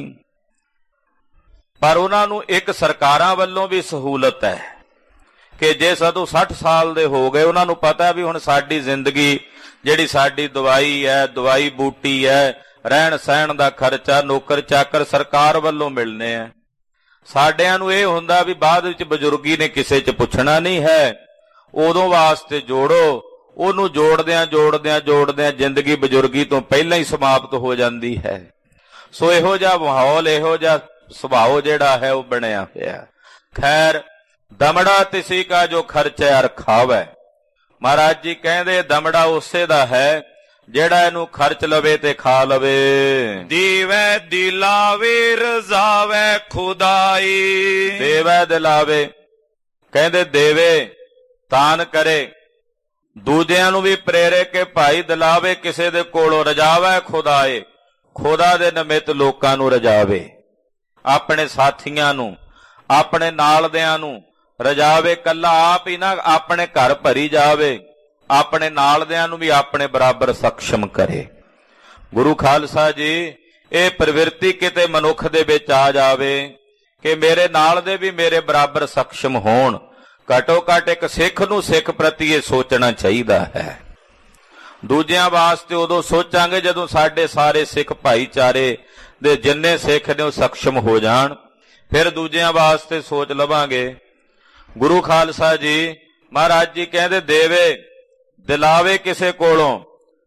ਪਰ ਉਹਨਾਂ ਨੂੰ ਇੱਕ ਸਰਕਾਰਾਂ ਵੱਲੋਂ ਵੀ ਸਹੂਲਤ ਹੈ ਕਿ ਜੇ ਜਦੋਂ 60 ਸਾਲ ਦੇ ਹੋ ਗਏ, ਉਹਨਾਂ ਨੂੰ ਪਤਾ ਵੀ ਹੁਣ ਸਾਡੀ ਜ਼ਿੰਦਗੀ ਜਿਹੜੀ ਸਾਡੀ ਦਵਾਈ ਹੈ, ਦਵਾਈ ਬੂਟੀ ਹੈ, ਰਹਿਣ ਸਹਿਣ ਦਾ ਖਰਚਾ, ਨੌਕਰ ਚਾਕਰ ਸਰਕਾਰ ਵੱਲੋਂ ਮਿਲਨੇ ਆ। ਸਾਡਿਆਂ ਨੂੰ ਇਹ ਹੁੰਦਾ ਵੀ ਬਾਅਦ ਵਿੱਚ ਬਜ਼ੁਰਗੀ ਨੇ ਕਿਸੇ 'ਚ ਪੁੱਛਣਾ ਨਹੀਂ ਹੈ, ਉਦੋਂ ਵਾਸਤੇ ਜੋੜੋ, ਉਹਨੂੰ ਜੋੜਦਿਆਂ ਜ਼ਿੰਦਗੀ ਬਜ਼ੁਰਗੀ ਤੋਂ ਪਹਿਲਾਂ ਹੀ ਸਮਾਪਤ ਹੋ ਜਾਂਦੀ ਹੈ। ਸੋ ਇਹੋ ਜਿਹਾ ਮਾਹੌਲ, ਇਹੋ ਜਿਹਾ ਸੁਭਾਅ ਜਿਹੜਾ ਹੈ ਉਹ ਬਣਿਆ ਹੋਇਆ। ਖੈਰ ਦਮੜਾ ਤਿਸੀ ਕਾ ਜੋ ਖਰਚਾ ਰਖਾਵੈ। ਮਹਾਰਾਜ ਜੀ ਕਹਿੰਦੇ ਦਮੜਾ ਉਸੇ ਦਾ ਹੈ ਜਿਹੜਾ ਇਹਨੂੰ ਖਰਚ ਲਵੇ ਤੇ ਖਾ ਲਵੇ। ਦੇਵੈ ਦਿਲਾਵੇ ਰਜ਼ਾਵੈ ਖੁਦਾਈ। ਦੇਵੈ ਦਿਲਾਵੇ ਕਹਿੰਦੇ ਦੇਵੇ ਤਾਨ ਕਰੇ, ਦੂਜਿਆਂ ਨੂੰ ਵੀ ਪ੍ਰੇਰੇ ਕਿ ਭਾਈ ਦਿਲਾਵੇ ਕਿਸੇ ਦੇ ਕੋਲੋਂ, ਰਜਾਵੈ ਖੁਦਾਏ ਖੁਦਾ ਦੇ ਨਿਮਿਤ ਲੋਕਾਂ ਨੂੰ ਰਜਾਵੇ, ਆਪਣੇ ਸਾਥੀਆਂ ਨੂੰ, ਆਪਣੇ ਨਾਲਦਿਆਂ ਨੂੰ ਰਜਾਵੇ। ਕੱਲਾ ਆਪ ਹੀ ਨਾ ਆਪਣੇ ਘਰ ਭਰੀ ਜਾਵੇ, ਆਪਣੇ ਨਾਲਦਿਆਂ ਨੂੰ ਵੀ ਆਪਣੇ ਬਰਾਬਰ ਸક્ષਮ ਕਰੇ। ਗੁਰੂ ਖਾਲਸਾ ਜੀ ਇਹ ਪ੍ਰਵਿਰਤੀ ਕਿਤੇ ਮਨੁੱਖ ਦੇ ਵਿੱਚ ਆ ਜਾਵੇ ਕਿ ਮੇਰੇ ਨਾਲ ਦੇ ਵੀ ਮੇਰੇ ਬਰਾਬਰ ਸક્ષਮ ਹੋਣ। ਘੱਟੋ ਘੱਟ ਇੱਕ ਸਿੱਖ ਨੂੰ ਸਿੱਖ ਪ੍ਰਤੀ ਇਹ ਸੋਚਣਾ ਚਾਹੀਦਾ ਹੈ। ਦੂਜਿਆਂ ਵਾਸਤੇ ਉਦੋਂ ਸੋਚਾਂਗੇ ਜਦੋਂ ਸਾਡੇ ਸਾਰੇ ਸਿੱਖ ਭਾਈਚਾਰੇ ਦੇ ਜਿੰਨੇ ਸਿੱਖ ਨੇ ਉਹ ਸક્ષਮ ਹੋ ਜਾਣ, ਫਿਰ ਦੂਜਿਆਂ ਵਾਸਤੇ ਸੋਚ ਲਵਾਂਗੇ। ਗੁਰੂ ਖਾਲਸਾ ਜੀ ਮਹਾਰਾਜ ਜੀ ਕਹਿੰਦੇ ਦੇਵੇ ਦਿਲਾਵੇ ਕਿਸੇ ਕੋਲੋਂ,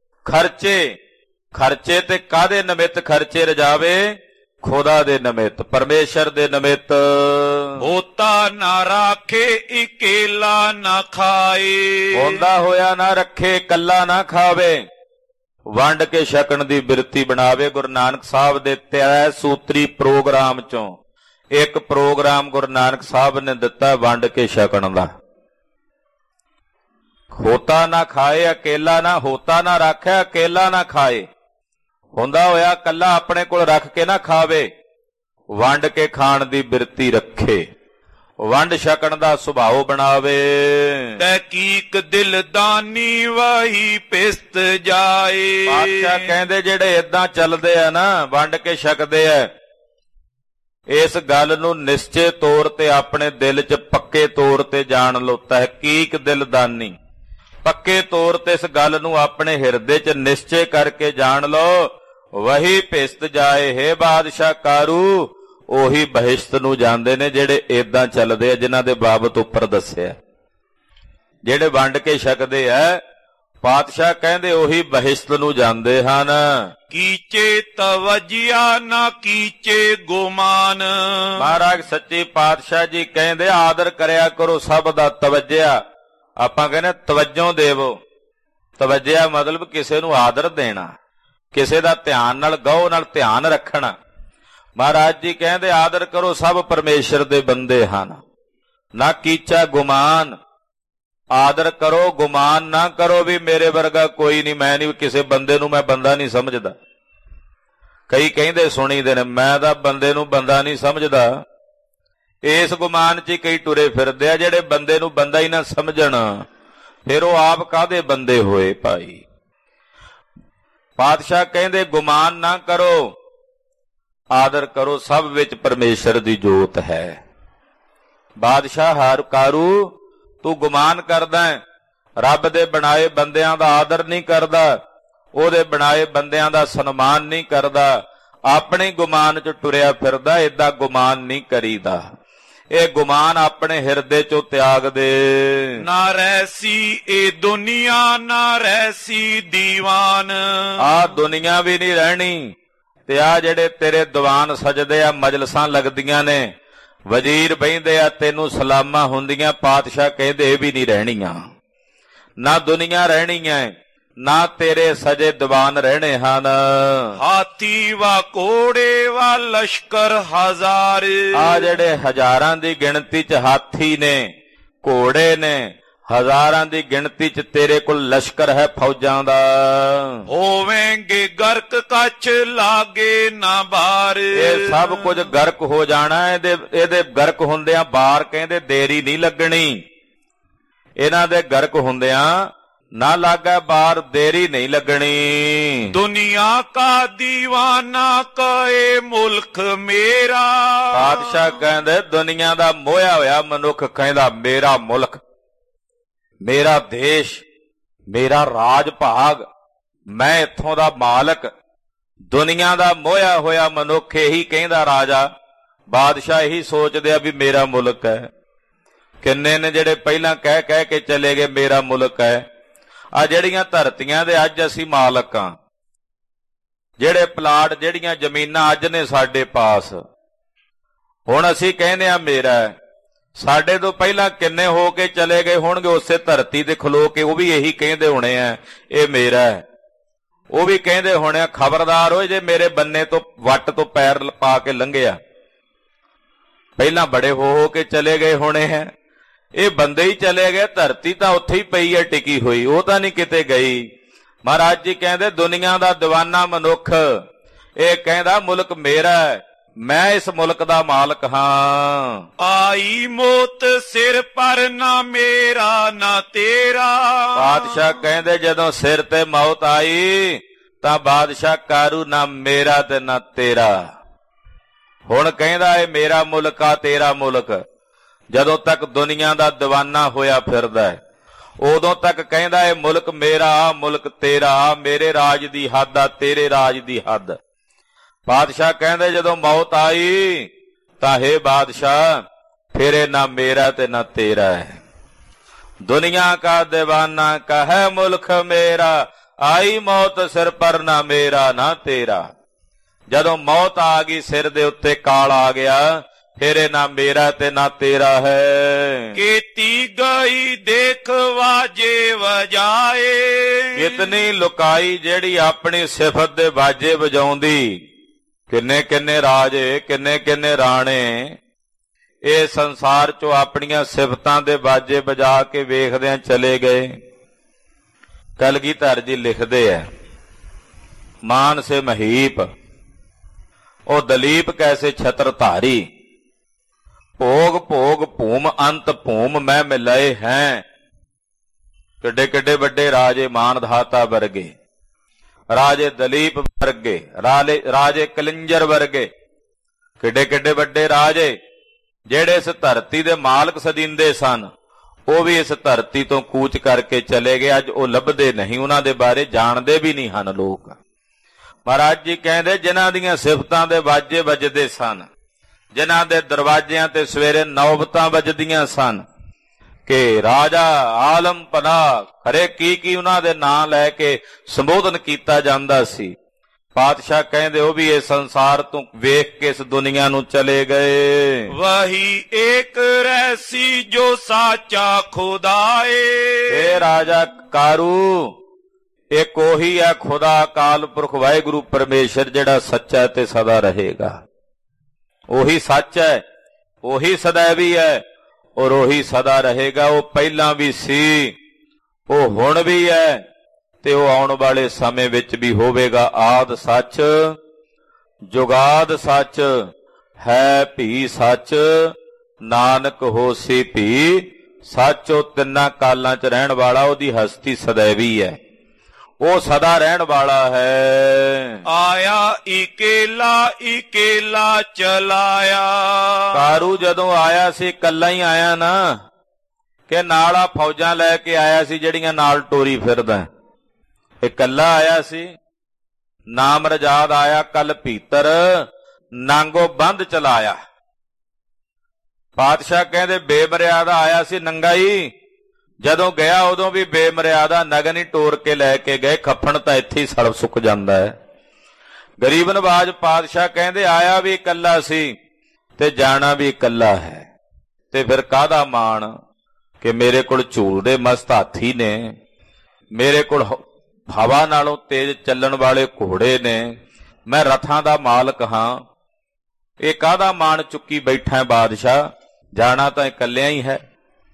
ਖਰਚੇ ਤੇ ਕਾਹਦੇ ਨਿਮਿਤ ਖਰਚੇ ਰਜਾਵੇ? ਖੁਦਾ ਦੇ ਨਿਮਿਤ, ਪਰਮੇਸ਼ਰ ਦੇ ਨਿਮਿਤ। ਹੋਤਾ ਨਾ ਰਾਖੇ ਇਕੇਲਾ ਨਾ ਖਾਏ। ਹੁੰਦਾ ਹੋਇਆ ਨਾ ਰੱਖੇ, ਇਕੱਲਾ ਨਾ ਖਾਵੇ, ਵੰਡ ਕੇ ਛਕਣ ਦੀ ਬਿਰਤੀ ਬਣਾਵੇ। ਗੁਰੂ ਨਾਨਕ ਸਾਹਿਬ ਦੇ 3 ਸੂਤਰੀ ਪ੍ਰੋਗਰਾਮ ਚੋਂ ਇੱਕ ਪ੍ਰੋਗਰਾਮ ਗੁਰੂ ਨਾਨਕ ਸਾਹਿਬ ਨੇ ਦਿੱਤਾ ਵੰਡ ਕੇ ਛਕਣ ਦਾ। ਹੋਤਾ ਨਾ ਖਾਏ ਅਕੇਲਾ ਨਾ, ਹੋਤਾ ਨਾ ਰੱਖੇ ਅਕੇਲਾ ਨਾ ਖਾਏ। ਹੁੰਦਾ ਹੋਇਆ ਕੱਲਾ ਆਪਣੇ ਕੋਲ ਰੱਖ ਕੇ ਨਾ ਖਾਵੇ, ਵੰਡ ਕੇ ਖਾਣ ਦੀ ਬਿਰਤੀ ਰੱਖੇ, ਵੰਡ ਛਕਣ ਦਾ ਸੁਭਾਅ ਬਣਾਵੇ। ਤਹਿਕੀਕ ਦਿਲਦਾਨੀ ਵਾਹੀ ਪਿਸਤ ਜਾਏ। ਪਾਤਸ਼ਾਹ ਕਹਿੰਦੇ ਜਿਹੜੇ ਏਦਾਂ ਚੱਲਦੇ ਆ ਨਾ, ਵੰਡ ਕੇ ਛਕਦੇ ਆ, ਇਸ ਗੱਲ ਨੂੰ ਨਿਸ਼ਚੇ ਤੌਰ ਤੇ ਆਪਣੇ ਦਿਲ 'ਚ ਪੱਕੇ ਤੌਰ ਤੇ ਜਾਣ ਲਓ। ਤਹਿਕੀਕ ਦਿਲਦਾਨੀ, ਪੱਕੇ ਤੌਰ ਤੇ ਇਸ ਗੱਲ ਨੂੰ ਆਪਣੇ ਹਿਰਦੇ 'ਚ ਨਿਸ਼ਚੇ ਕਰਕੇ ਜਾਣ ਲਓ। ਵਹੀ ਭਿਸਤ ਜਾਏ। ਹੈ ਬਾਦਸ਼ਾਹ ਕਾਰੂ ਉਹੀ ਬਹਿਸ਼ਤ ਨੂੰ ਜਾਂਦੇ ਨੇ ਜਿਹੜੇ ਏਦਾਂ ਚੱਲਦੇ ਆ, ਜਿਨ੍ਹਾਂ ਦੇ ਬਾਬਤ ਉੱਪਰ ਦੱਸਿਆ। ਜਿਹੜੇ ਵੰਡ ਕੇ ਛਕਦੇ ਆ, ਪਾਤਸ਼ਾਹ ਕਹਿੰਦੇ ਉਹੀ ਬਹਿਸ਼ਤ ਨੂੰ ਜਾਂਦੇ ਹਨ। ਕੀਚੇ ਤਵਜਿਆ ਨਾ ਕੀਚੇ ਗੁਮਾਨ। ਮਹਾਰਾਜ ਸੱਚੇ ਪਾਤਸ਼ਾਹ ਜੀ ਕਹਿੰਦੇ ਆਦਰ ਕਰਿਆ ਕਰੋ ਸਭ ਦਾ। ਤਵੱਜਿਆ ਆਪਾਂ ਕਹਿੰਦੇ ਤਵੱਜੋਂ ਦੇਵੋ। ਤਵੱਜਿਆ ਮਤਲਬ ਕਿਸੇ ਨੂੰ ਆਦਰ ਦੇਣਾ, ਕਿਸੇ ਦਾ ਧਿਆਨ ਨਾਲ, ਗਹੁ ਨਾਲ ਧਿਆਨ ਰੱਖਣਾ। ਮਹਾਰਾਜ ਜੀ ਕਹਿੰਦੇ ਆਦਰ ਕਰੋ, ਸਭ ਪਰਮੇਸ਼ਰ ਦੇ ਬੰਦੇ ਹਨ। ਨਾ ਕੀਚਾ ਗੁਮਾਨ, ਆਦਰ ਕਰੋ, ਗੁਮਾਨ ਨਾ ਕਰੋ ਵੀ ਮੇਰੇ ਵਰਗਾ ਕੋਈ ਨਹੀਂ, ਮੈਂ ਨਹੀਂ, ਕਿਸੇ ਬੰਦੇ ਨੂੰ ਮੈਂ ਬੰਦਾ ਨਹੀਂ ਸਮਝਦਾ। ਕਈ ਕਹਿੰਦੇ ਸੁਣੀਦੇ ਨੇ, ਮੈਂ ਤਾਂ ਬੰਦੇ ਨੂੰ ਬੰਦਾ ਨਹੀਂ ਸਮਝਦਾ। ਇਸ ਗੁਮਾਨ 'ਚ ਹੀ ਕਈ ਟੁਰੇ ਫਿਰਦੇ ਆ ਜਿਹੜੇ ਬੰਦੇ ਨੂੰ ਬੰਦਾ ਹੀ ਨਾ ਸਮਝਣ, ਫਿਰ ਉਹ ਆਪ ਕਾਹਦੇ ਬੰਦੇ ਹੋਏ ਭਾਈ। ਪਾਤਸ਼ਾਹ ਕਹਿੰਦੇ ਗੁਮਾਨ ਨਾ ਕਰੋ, ਆਦਰ ਕਰੋ, ਸਭ ਵਿੱਚ ਪਰਮੇਸ਼ਰ ਦੀ ਜੋਤ ਹੈ। ਬਾਦਸ਼ਾਹ ਹਾਰਕਾਰੂ ਤੂੰ ਗੁਮਾਨ ਕਰਦਾ ਹੈ, ਰੱਬ ਦੇ ਬਣਾਏ ਬੰਦਿਆਂ ਦਾ ਆਦਰ ਨਹੀਂ ਕਰਦਾ, ਉਹਦੇ ਬਣਾਏ ਬੰਦਿਆਂ ਦਾ ਸਨਮਾਨ ਨਹੀਂ ਕਰਦਾ, ਆਪਣੇ ਗੁਮਾਨ 'ਚ ਟੁਰਿਆ ਫਿਰਦਾ। ਏਦਾਂ ਗੁਮਾਨ ਨਹੀਂ ਕਰੀਦਾ। ਇਹ ਗੁਮਾਨ ਆਪਣੇ ਹਿਰਦੇ 'ਚੋਂ ਤਿਆਗ ਦੇ। ਨਾ ਰਹਿਸੀ ਇਹ ਦੁਨੀਆ, ਨਾ ਰਹਿਸੀ ਦੀਵਾਨ। ਆਹ ਦੁਨੀਆ ਵੀ ਨਹੀਂ ਰਹਿਣੀ, ਤੇ ਆ ਜਿਹੜੇ ਤੇਰੇ ਦੀਵਾਨ ਸਜਦੇ ਆ, ਮਜਲਸਾਂ ਲੱਗਦੀਆਂ ਨੇ, ਵਜ਼ੀਰ ਬਹਿੰਦੇ ਆ, ਤੈਨੂੰ ਸਲਾਮਾਂ ਹੁੰਦੀਆਂ, ਪਾਤਸ਼ਾਹ ਕਹਿੰਦੇ ਇਹ ਵੀ ਨਹੀਂ ਰਹਿਣੀਆਂ। ਨਾ ਦੁਨੀਆ ਰਹਿਣੀ ਹੈ, ਨਾ ਤੇਰੇ ਸਜੇ ਦੀਵਾਨ ਰਹਿਣੇ ਹਨ। ਹਾਥੀ ਵਾ ਕੋੜੇ ਵਾ ਲਸ਼ਕਰ ਹਜ਼ਾਰ। ਆ ਜਿਹੜੇ ਹਜ਼ਾਰਾਂ ਦੀ ਗਿਣਤੀ 'ਚ ਹਾਥੀ ਨੇ, ਘੋੜੇ ਨੇ, ਹਜ਼ਾਰਾਂ ਦੀ ਗਿਣਤੀ 'ਚ ਤੇਰੇ ਕੋਲ ਲਸ਼ਕਰ ਹੈ ਫੌਜਾਂ ਦਾ। ਹੋਵੇਂਗੇ ਗਰਕ ਕੱਛ ਲਾਗੇ ਨਾ ਬਾਰ। ਇਹ ਸਭ ਕੁਝ ਗਰਕ ਹੋ ਜਾਣਾ। ਇਹਦੇ ਗਰਕ ਹੁੰਦਿਆਂ ਬਾਰ ਕਹਿੰਦੇ ਦੇਰੀ ਨਹੀਂ ਲੱਗਣੀ। ਇਹਨਾਂ ਦੇ ਗਰਕ ਹੁੰਦਿਆਂ ਨਾ ਲਾਗਾ ਬਾਰ, ਦੇਰੀ ਨਹੀਂ ਲੱਗਣੀ। ਦੁਨੀਆ ਕਾ ਦੀਵਾਨਾ ਕਹੇ ਮੁਲਕ ਮੇਰਾ। ਬਾਦਸ਼ਾਹ ਕਹਿੰਦੇ ਦੁਨੀਆ ਦਾ ਮੋਹਿਆ ਹੋਇਆ ਮਨੁੱਖ ਕਹਿੰਦਾ ਮੇਰਾ ਮੁਲਕ, ਮੇਰਾ ਦੇਸ਼, ਮੇਰਾ ਰਾਜ ਭਾਗ, ਮੈਂ ਇੱਥੋਂ ਦਾ ਮਾਲਕ। ਦੁਨੀਆ ਦਾ ਮੋਹਿਆ ਹੋਇਆ ਮਨੁੱਖ ਇਹੀ ਕਹਿੰਦਾ ਰਾਜਾ, ਬਾਦਸ਼ਾਹ ਇਹੀ ਸੋਚਦੇ ਆ ਵੀ ਮੇਰਾ ਮੁਲਕ ਹੈ। ਕਿੰਨੇ ਨੇ ਜਿਹੜੇ ਪਹਿਲਾਂ ਕਹਿ ਕੇ ਚਲੇ ਗਏ ਮੇਰਾ ਮੁਲਕ ਹੈ। ਆ ਜਿਹੜੀਆਂ ਧਰਤੀਆਂ ਦੇ ਅੱਜ ਅਸੀਂ ਮਾਲਕ ਹਾਂ, ਜਿਹੜੇ ਪਲਾਟ ਜਿਹੜੀਆਂ ਜ਼ਮੀਨਾਂ ਅੱਜ ਨੇ ਸਾਡੇ ਪਾਸ, ਹੁਣ ਅਸੀਂ ਕਹਿੰਦੇ ਆ ਮੇਰਾ। ਸਾਡੇ ਤੋਂ ਪਹਿਲਾਂ ਕਿੰਨੇ ਹੋ ਕੇ ਚਲੇ ਗਏ ਹੋਣਗੇ ਉਸੇ ਧਰਤੀ ਤੇ ਖਲੋ ਕੇ, ਉਹ ਵੀ ਇਹੀ ਕਹਿੰਦੇ ਹੋਣੇ ਆ ਇਹ ਮੇਰਾ ਹੈ। ਉਹ ਵੀ ਕਹਿੰਦੇ ਹੋਣੇ ਆ ਖਬਰਦਾਰ ਹੋਏ ਜੇ ਮੇਰੇ ਬੰਨੇ ਤੋਂ ਵੱਟ ਤੋਂ ਪੈਰ ਪਾ ਕੇ ਲੰਘਿਆ। ਪਹਿਲਾਂ ਬੜੇ ਹੋ ਕੇ ਚਲੇ ਗਏ ਹੋਣੇ ਹੈ, ਇਹ ਬੰਦੇ ਹੀ ਚਲੇ ਗਏ, ਧਰਤੀ ਤਾਂ ਉੱਥੇ ਹੀ ਪਈ ਹੈ ਟਿਕੀ ਹੋਈ, ਉਹ ਤਾਂ ਨਹੀਂ ਕਿਤੇ ਗਈ। ਮਹਾਰਾਜ ਜੀ ਕਹਿੰਦੇ ਦੁਨੀਆ ਦਾ ਦੀਵਾਨਾ ਮਨੁੱਖ ਇਹ ਕਹਿੰਦਾ ਮੁਲਕ ਮੇਰਾ ਹੈ, ਮੈਂ ਇਸ ਮੁਲਕ ਦਾ ਮਾਲਕ ਹਾਂ। ਆਈ ਮੌਤ ਸਿਰ ਪਰ ਨਾ ਮੇਰਾ ਨਾ ਤੇਰਾ। ਬਾਦਸ਼ਾਹ ਕਹਿੰਦੇ ਜਦੋਂ ਸਿਰ ਤੇ ਮੌਤ ਆਈ ਤਾਂ ਬਾਦਸ਼ਾਹ ਕਾਰੂ ਨਾ ਮੇਰਾ ਤੇ ਨਾ ਤੇਰਾ। ਹੁਣ ਕਹਿੰਦਾ ਇਹ ਮੇਰਾ ਮੁਲਕ ਆ ਤੇਰਾ ਮੁਲਕ। ਜਦੋਂ ਤੱਕ ਦੁਨੀਆ ਦਾ ਦੀਵਾਨਾ ਹੋਇਆ ਫਿਰਦਾ ਉਦੋਂ ਤੱਕ ਕਹਿੰਦਾ ਇਹ ਮੁਲਕ ਮੇਰਾ ਮੁਲਕ ਤੇਰਾ, ਮੇਰੇ ਰਾਜ ਦੀ ਹੱਦ ਆ ਤੇਰੇ ਰਾਜ ਦੀ ਹੱਦ। ਬਾਦਸ਼ਾਹ ਕਹਿੰਦੇ ਜਦੋਂ ਮੌਤ ਆਈ ਤਾਂ ਹੇ ਬਾਦਸ਼ਾਹ ਫਿਰ ਇਹ ਨਾ ਮੇਰਾ ਤੇ ਨਾ ਤੇਰਾ ਹੈ। ਦੁਨੀਆ ਕਾ ਦੀਵਾਨਾ ਕਹੈ ਮੁਲਕ ਮੇਰਾ, ਆਈ ਮੌਤ ਸਿਰ ਪਰ ਨਾ ਮੇਰਾ ਨਾ ਤੇਰਾ। ਜਦੋਂ ਮੌਤ ਆ ਗਈ ਸਿਰ ਦੇ ਉੱਤੇ ਕਾਲ ਆ ਗਿਆ, ਫਿਰ ਇਹ ਨਾ ਮੇਰਾ ਤੇ ਨਾ ਤੇਰਾ ਹੈ। ਕੀਤੀ ਗਈ ਦੇਖ ਵਾਜੇ ਵਜਾਏ। ਕਿਤਨੀ ਲੁਕਾਈ ਜਿਹੜੀ ਆਪਣੀ ਸਿਫਤ ਦੇ ਵਾਜੇ ਵਜਾਉਂਦੀ। ਕਿੰਨੇ ਕਿੰਨੇ ਰਾਜੇ ਕਿੰਨੇ ਕਿੰਨੇ ਰਾਣੇ ਇਹ ਸੰਸਾਰ ਚੋਂ ਆਪਣੀਆਂ ਸਿਫਤਾਂ ਦੇ ਵਾਜੇ ਵਜਾ ਕੇ ਵੇਖਦਿਆਂ ਚਲੇ ਗਏ। ਕਲਗੀਧਰ ਜੀ ਲਿਖਦੇ ਐ ਮਾਨ ਸੇ ਮਹੀਪ ਉਹ ਦਲੀਪ ਕੈਸੇ ਛਤਰ ਧਾਰੀ, ਭੋਗ ਭੋਗ ਭੂਮ ਅੰਤ ਭੂਮ ਮੈਂ ਮਿਲਾਏ ਹੈ। ਕਿੱਡੇ ਕਿੱਡੇ ਵੱਡੇ ਰਾਜੇ ਮਾਨਧਾਤਾ ਵਰਗੇ, ਰਾਜੇ ਦਲੀਪ ਵਰਗੇ, ਰਾਜੇ ਕਲਿੰਜਰ ਵਰਗੇ, ਕਿੱਡੇ ਕਿੱਡੇ ਵੱਡੇ ਰਾਜੇ ਜਿਹੜੇ ਇਸ ਧਰਤੀ ਦੇ ਮਾਲਕ ਸਦੀਂਦੇ ਸਨ, ਉਹ ਵੀ ਇਸ ਧਰਤੀ ਤੋਂ ਕੂਚ ਕਰਕੇ ਚਲੇ ਗਏ। ਅੱਜ ਉਹ ਲੱਭਦੇ ਨਹੀਂ, ਉਹਨਾਂ ਦੇ ਬਾਰੇ ਜਾਣਦੇ ਵੀ ਨਹੀਂ ਹਨ ਲੋਕ। ਮਹਾਰਾਜ ਜੀ ਕਹਿੰਦੇ ਜਿਨ੍ਹਾਂ ਦੀਆਂ ਸਿਫਤਾਂ ਦੇ ਵਾਜੇ ਵੱਜਦੇ ਸਨ, ਜਿਨ੍ਹਾਂ ਦੇ ਦਰਵਾਜ਼ਿਆਂ ਤੇ ਸਵੇਰੇ ਨੌਬਤਾਂ ਵੱਜਦੀਆਂ ਸਨ ਕਿ ਰਾਜਾ ਆਲਮ ਪਨਾਹ, ਖਰੇ ਕੀ ਉਹਨਾਂ ਦੇ ਨਾਂ ਲੈ ਕੇ ਸੰਬੋਧਨ ਕੀਤਾ ਜਾਂਦਾ ਸੀ। ਪਾਤਸ਼ਾਹ ਕਹਿੰਦੇ ਉਹ ਵੀ ਇਹ ਸੰਸਾਰ ਤੋਂ ਵੇਖ ਕੇ ਇਸ ਦੁਨੀਆ ਨੂੰ ਚਲੇ ਗਏ। ਵਹੀ ਏਕ ਰਹਿਸੀ ਜੋ ਸਾਚਾ ਖੁਦਾਏ। ਇਹ ਰਾਜਾ ਕਾਰੂ ਇੱਕ ਉਹੀ ਹੈ ਖੁਦਾ ਅਕਾਲ ਪੁਰਖ ਵਾਹਿਗੁਰੂ ਪਰਮੇਸ਼ਰ ਜਿਹੜਾ ਸੱਚਾ ਤੇ ਸਦਾ ਰਹੇਗਾ। ਉਹੀ ਸੱਚ ਹੈ, ਉਹੀ ਸदैवी ਹੈ ਔਰ ਉਹੀ ਸਦਾ ਰਹੇਗਾ। ਉਹ ਪਹਿਲਾਂ ਵੀ ਸੀ, ਉਹ ਹੁਣ ਵੀ ਹੈ ਤੇ ਉਹ ਆਉਣ ਵਾਲੇ ਸਮੇਂ ਵਿੱਚ ਵੀ ਹੋਵੇਗਾ। ਆਦ ਸੱਚ, ਜੁਗਾਦ ਸੱਚ, ਹੈ ਭੀ ਸੱਚ, ਨਾਨਕ ਹੋਸੀ ਭੀ ਸੱਚ। ਉਹ ਤਿੰਨਾਂ ਕਾਲਾਂ 'ਚ ਰਹਿਣ ਵਾਲਾ, ਉਹਦੀ ਹਸਤੀ ਸदैवी ਹੈ, ਉਹ ਸਦਾ ਰਹਿਣ ਵਾਲਾ ਹੈ। ਆਇਆ ਇਕੇਲਾ ਇਕੇਲਾ ਚਲਾਇਆ। ਕਾਰੂ ਜਦੋਂ ਆਇਆ ਸੀ ਇਕੱਲਾ ਹੀ ਆਇਆ ਨਾ, ਕਿ ਨਾਲ ਆ ਫੌਜਾਂ ਲੈ ਕੇ ਆਇਆ ਸੀ ਜਿਹੜੀਆਂ ਨਾਲ ਟੋਰੀ ਫਿਰਦਾ। ਇਕੱਲਾ ਆਇਆ ਸੀ, ਨਾਮ ਰਜਾਦ ਆਇਆ ਕਲ ਭੀਤਰ, ਨਾਂਗੋ ਬੰਦ ਚਲਾਇਆ। ਪਾਤਸ਼ਾਹ ਕਹਿੰਦੇ ਬੇਮਰਿਆਦਾ ਆਇਆ ਸੀ ਨੰਗਾ ਹੀ, ਜਦੋਂ ਗਿਆ ਉਦੋਂ ਵੀ ਬੇਮਰਿਆਦਾ ਨਗਨ ਹੀ ਟੋਰ ਕੇ ਲੈ ਕੇ ਗਏ। ਖੱਫਣ ਤਾਂ ਇੱਥੇ ਹੀ ਸੜ ਸੁੱਕ ਜਾਂਦਾ ਹੈ। ਗਰੀਬ ਨਵਾਜ ਪਾਤਸ਼ਾਹ ਕਹਿੰਦੇ ਆਇਆ ਵੀ ਇਕੱਲਾ ਸੀ ਤੇ ਜਾਣਾ ਵੀ ਇਕੱਲਾ ਹੈ, ਤੇ ਫਿਰ ਕਾਹਦਾ ਮਾਣ ਕਿ ਮੇਰੇ ਕੋਲ ਝੂਲਦੇ ਮਸਤ ਹਾਥੀ ਨੇ, ਮੇਰੇ ਕੋਲ ਹਵਾ ਨਾਲੋਂ ਤੇਜ਼ ਚੱਲਣ ਵਾਲੇ ਘੋੜੇ ਨੇ, ਮੈਂ ਰਥਾਂ ਦਾ ਮਾਲਕ ਹਾਂ। ਇਹ ਕਾਹਦਾ ਮਾਣ ਚੁੱਕੀ ਬੈਠਾ ਬਾਦਸ਼ਾਹ, ਜਾਣਾ ਤਾਂ ਇਕੱਲਿਆਂ ਹੀ ਹੈ।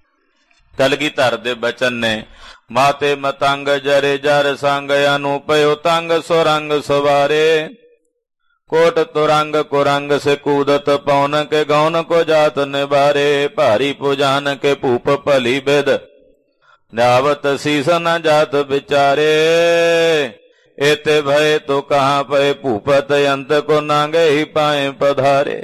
ਕਲਗੀਧਰ ਦੇ ਬਚਨ ਨੇ ਮਾਤੇ ਮਤੰਗ ਜਰੇ ਜਰ ਸੰਗ ਅਨੂਪਿਓ ਤੰਗ ਸੁਰੰਗ ਸਵਾਰੇ, ਕੋਟ ਤੁਰੰਗ ਕੁਰੰਗ ਸੇ ਕੂਦਤ ਪੌਨ ਕੇ ਗੌਨ ਕੋ ਜਾਤ ਨਿਬਾਰੇ, ਭਾਰੀ ਪੁਜਾਨ ਕੇ ਭੂਪ ਭਲੀ ਬਿਦ ਨਾਵਤ ਸੀਸ ਨ ਜਾਤ ਵਿਚਾਰੇ, एते भय तो कहाँ पे भूपत अंत को नांगे ही पाए पधारे।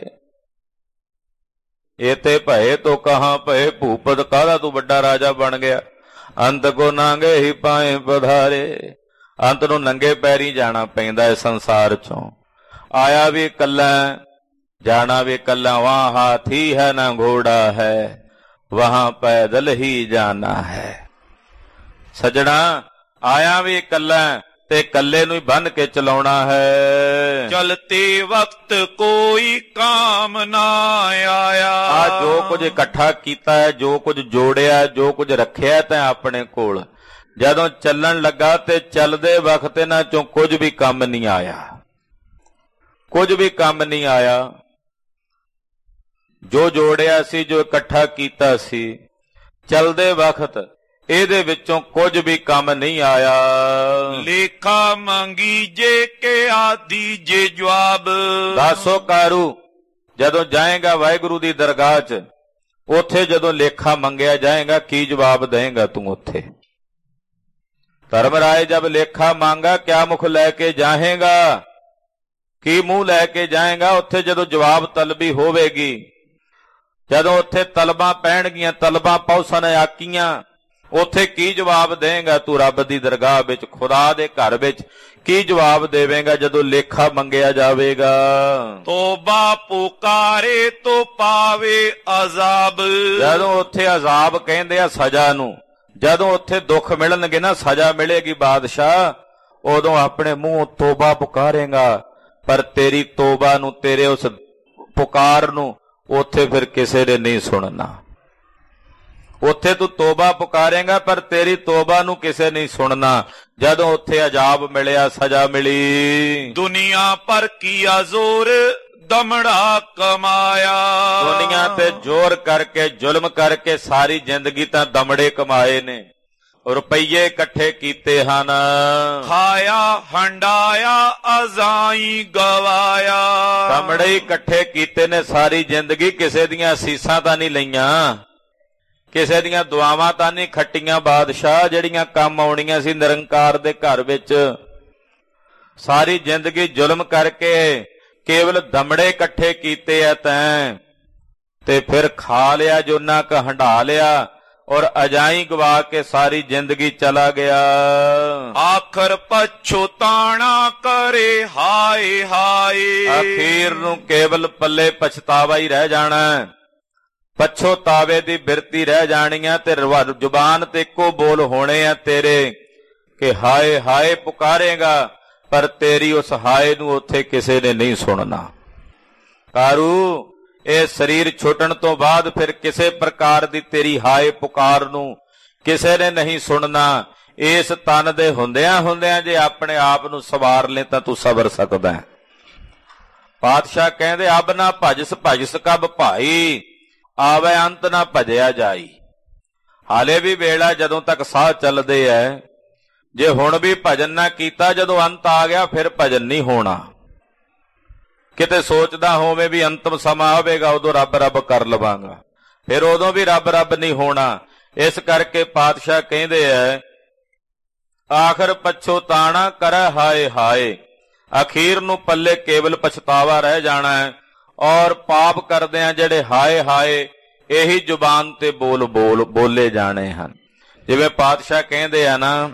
एते भय तो कहाँ पे भूपत, काला तू बड़ा राजा बन गया, अंत को नांगे ही पाए पधारे। अंत नूं नंगे पैरी जाना पैंदा है संसार चों, आया भी कल्ला जाना भी कल्ला, वहां हाथी है ना घोड़ा है, वहां पैदल ही जाना है। सजणा ਆਇਆ ਵੀ ਇਕੱਲਾ ਤੇ ਇਕੱਲੇ ਨੂੰ ਹੀ ਬੰਨ ਕੇ ਚਲਾਉਣਾ ਹੈ। ਚਲਤੇ ਵਕਤ ਕੋਈ ਕਾਮ ਨਾ ਆਇਆ। ਆ ਜੋ ਕੁਝ ਇਕੱਠਾ ਕੀਤਾ ਹੈ, ਜੋ ਕੁਝ ਜੋੜਿਆ, ਜੋ ਕੁਝ ਰੱਖਿਆ ਤੈਂ ਆਪਣੇ ਕੋਲ, ਜਦੋਂ ਚੱਲਣ ਲੱਗਾ ਤੇ ਚੱਲਦੇ ਵਕਤ ਇਹਨਾਂ ਚੋਂ ਕੁਝ ਵੀ ਕੰਮ ਨਹੀਂ ਆਇਆ, ਕੁਝ ਵੀ ਕੰਮ ਨਹੀਂ ਆਇਆ। ਜੋ ਜੋੜਿਆ ਸੀ, ਜੋ ਇਕੱਠਾ ਕੀਤਾ ਸੀ, ਚੱਲਦੇ ਵਕਤ ਇਹਦੇ ਵਿੱਚੋਂ ਕੁਝ ਵੀ ਕੰਮ ਨਹੀਂ ਆਇਆ। ਲੇਖਾ ਮੰਗੀ ਜੇ ਕੇ ਆਦੀ ਜੇ ਜਵਾਬ। ਦੱਸੋ ਕਾਰੂ, ਜਦੋਂ ਜਾਏਗਾ ਵਾਹਿਗੁਰੂ ਦੀ ਦਰਗਾਹ 'ਚ, ਉੱਥੇ ਜਦੋਂ ਲੇਖਾ ਮੰਗਿਆ ਜਾਏਗਾ, ਕੀ ਜਵਾਬ ਦੇਏਗਾ ਤੂੰ ਉੱਥੇ? ਧਰਮਰਾਏ ਜਬ ਲੇਖਾ ਮੰਗਾ, ਕਿਆ ਮੁਖ ਲੈ ਕੇ ਜਾਏਗਾ, ਕੀ ਮੂੰਹ ਲੈ ਕੇ ਜਾਏਗਾ? ਉੱਥੇ ਜਦੋਂ ਜਵਾਬ ਤਲਬੀ ਹੋਵੇਗੀ, ਜਦੋਂ ਉੱਥੇ ਤਲਬਾਂ ਪੈਣਗੀਆਂ, ਤਲਬਾਂ ਪੌਸਨ ਆਕੀਆਂ, ਉੱਥੇ ਕੀ ਜਵਾਬ ਦੇਵੇਂਗਾ ਤੂੰ? ਰੱਬ ਦੀ ਦਰਗਾਹ ਵਿੱਚ, ਖੁਦਾ ਦੇ ਘਰ ਵਿੱਚ ਕੀ ਜਵਾਬ ਦੇਵੇਂਗਾ ਜਦੋਂ ਲੇਖਾ ਮੰਗਿਆ ਜਾਵੇਗਾ? ਤੋਬਾ ਪੁਕਾਰੇ ਤੋ ਪਾਵੇ ਅਜ਼ਾਬ। ਜਦੋਂ ਉੱਥੇ ਅਜ਼ਾਬ ਕਹਿੰਦੇ ਆ ਸਜ਼ਾ ਨੂੰ, ਜਦੋਂ ਉੱਥੇ ਦੁੱਖ ਮਿਲਣਗੇ ਨਾ, ਸਜ਼ਾ ਮਿਲੇਗੀ ਬਾਦਸ਼ਾਹ, ਉਦੋਂ ਆਪਣੇ ਮੂੰਹ ਤੋਬਾ ਪੁਕਾਰੇਗਾ, ਪਰ ਤੇਰੀ ਤੋਬਾ ਨੂੰ, ਤੇਰੇ ਉਸ ਪੁਕਾਰ ਨੂੰ ਉੱਥੇ ਫਿਰ ਕਿਸੇ ਨੇ ਨਹੀਂ ਸੁਣਨਾ। ਉੱਥੇ ਤੂੰ ਤੋਬਾ ਪੁਕਾਰੇਗਾ, ਪਰ ਤੇਰੀ ਤੋਬਾ ਨੂੰ ਕਿਸੇ ਨਹੀਂ ਸੁਣਨਾ। ਜਦੋਂ ਉੱਥੇ ਅਜ਼ਾਬ ਮਿਲਿਆ, ਸਜ਼ਾ ਮਿਲੀ। ਦੁਨੀਆ ਪਰ ਕੀਆ ਜ਼ੋਰ ਦਮੜਾ ਕਮਾਇਆ। ਦੁਨੀਆ ਤੇ ਜ਼ੋਰ ਕਰਕੇ, ਜ਼ੁਲਮ ਕਰਕੇ ਸਾਰੀ ਜ਼ਿੰਦਗੀ ਤਾਂ ਦਮੜੇ ਕਮਾਏ ਨੇ, ਰੁਪਈਏ ਇਕੱਠੇ ਕੀਤੇ ਹਨ, ਖਾਇਆ ਹੰਡਾਇਆ ਅਜ਼ਾਈ ਗਵਾਇਆ। ਦਮੜੇ ਇਕੱਠੇ ਕੀਤੇ ਨੇ ਸਾਰੀ ਜ਼ਿੰਦਗੀ, ਕਿਸੇ ਦੀਆਂ ਅਸੀਸਾਂ ਤਾਂ ਨਹੀਂ ਲਈਆਂ, ਕਿਸੇ ਦੀਆਂ ਦੁਆਵਾਂ ਤਾਂ ਨਹੀਂ ਖੱਟੀਆਂ ਬਾਦਸ਼ਾਹ, ਜਿਹੜੀਆਂ ਕੰਮ ਆਉਣੀਆਂ ਸੀ ਨਿਰੰਕਾਰ ਦੇ ਘਰ ਵਿੱਚ। ਸਾਰੀ ਜ਼ਿੰਦਗੀ ਜ਼ੁਲਮ ਕਰਕੇ ਕੇਵਲ ਦਮੜੇ ਇਕੱਠੇ ਕੀਤੇ ਆ ਤੈਂ, ਤੇ ਫਿਰ ਖਾ ਲਿਆ ਜੋਨਾ ਕ, ਹੰਢਾ ਲਿਆ, ਔਰ ਅਜਾਈ ਗਵਾ ਕੇ ਸਾਰੀ ਜ਼ਿੰਦਗੀ ਚਲਾ ਗਿਆ। ਆਖਰ ਪਛਤਾਣਾ ਕਰੇ ਹਾਏ ਹਾਏ। ਅਖੀਰ ਨੂੰ ਕੇਵਲ ਪੱਲੇ ਪਛਤਾਵਾ ਹੀ ਰਹਿ ਜਾਣਾ, ਪਛਤਾਵੇ ਦੀ ਬਿਰਤੀ ਰਹਿ ਜਾਣੀ ਆ, ਤੇ ਜ਼ੁਬਾਨ ਤੇ ਇੱਕੋ ਬੋਲ ਹੋਣੇ ਆ ਤੇਰੇ ਕਿ ਹਾਏ ਹਾਏ ਪੁਕਾਰੇਗਾ, ਪਰ ਤੇਰੀ ਉਸ ਹਾਏ ਨੂੰ ਉੱਥੇ ਕਿਸੇ ਨੇ ਨਹੀਂ ਸੁਣਨਾ। ਕਾਰੂ, ਇਹ ਸਰੀਰ ਛੁੱਟਣ ਤੋਂ ਬਾਅਦ ਫਿਰ ਕਿਸੇ ਪ੍ਰਕਾਰ ਦੀ ਤੇਰੀ ਹਾਏ ਪੁਕਾਰ ਨੂੰ ਕਿਸੇ ਨੇ ਨਹੀਂ ਸੁਣਨਾ। ਇਸ ਤਨ ਦੇ ਹੁੰਦਿਆਂ ਜੇ ਆਪਣੇ ਆਪ ਨੂੰ ਸਵਾਰ ਲੈ ਤਾਂ ਤੂੰ ਸਬਰ ਸਕਦਾ। ਪਾਤਸ਼ਾਹ ਕਹਿੰਦੇ, ਅਬ ਨਾ ਭਜਸ ਭਜਸ ਕਬ ਭਾਈ, ਆਵੇ ਅੰਤ ਨਾ ਭਜਿਆ ਜਾਈ। ਹਾਲੇ ਵੀ ਵੇਲਾ ਜਦੋਂ ਤੱਕ ਸਾਹ ਚੱਲਦੇ ਐ, ਜੇ ਹੁਣ ਵੀ ਭਜਨ ਨਾ ਕੀਤਾ, ਜਦੋਂ ਅੰਤ ਆ ਗਿਆ ਫਿਰ ਭਜਨ ਨਹੀਂ ਹੋਣਾ। ਕਿਤੇ ਸੋਚਦਾ ਹੋਵੇ ਵੀ ਅੰਤਮ ਸਮਾਂ ਆਵੇਗਾ, ਉਦੋਂ ਰੱਬ ਰੱਬ ਕਰ ਲਵਾਂਗਾ, ਫਿਰ ਉਦੋਂ ਵੀ ਰੱਬ ਰੱਬ ਨਹੀਂ ਹੋਣਾ। ਇਸ ਕਰਕੇ ਪਾਤਸ਼ਾਹ ਕਹਿੰਦੇ ਐ, ਆਖਰ ਪਛਤਾਣਾ ਕਰੈ ਹਾਏ ਹਾਏ। ਅਖੀਰ ਨੂੰ ਪੱਲੇ ਕੇਵਲ ਪਛਤਾਵਾ ਰਹਿ ਜਾਣਾ ਹੈ, ਔਰ ਪਾਪ ਕਰਦਿਆਂ ਜਿਹੜੇ ਹਾਏ ਹਾਏ ਇਹੀ ਜ਼ੁਬਾਨ ਤੇ ਬੋਲੇ ਜਾਣੇ ਹਨ। ਜਿਵੇਂ ਪਾਤਸ਼ਾਹ ਕਹਿੰਦੇ ਆ ਨਾ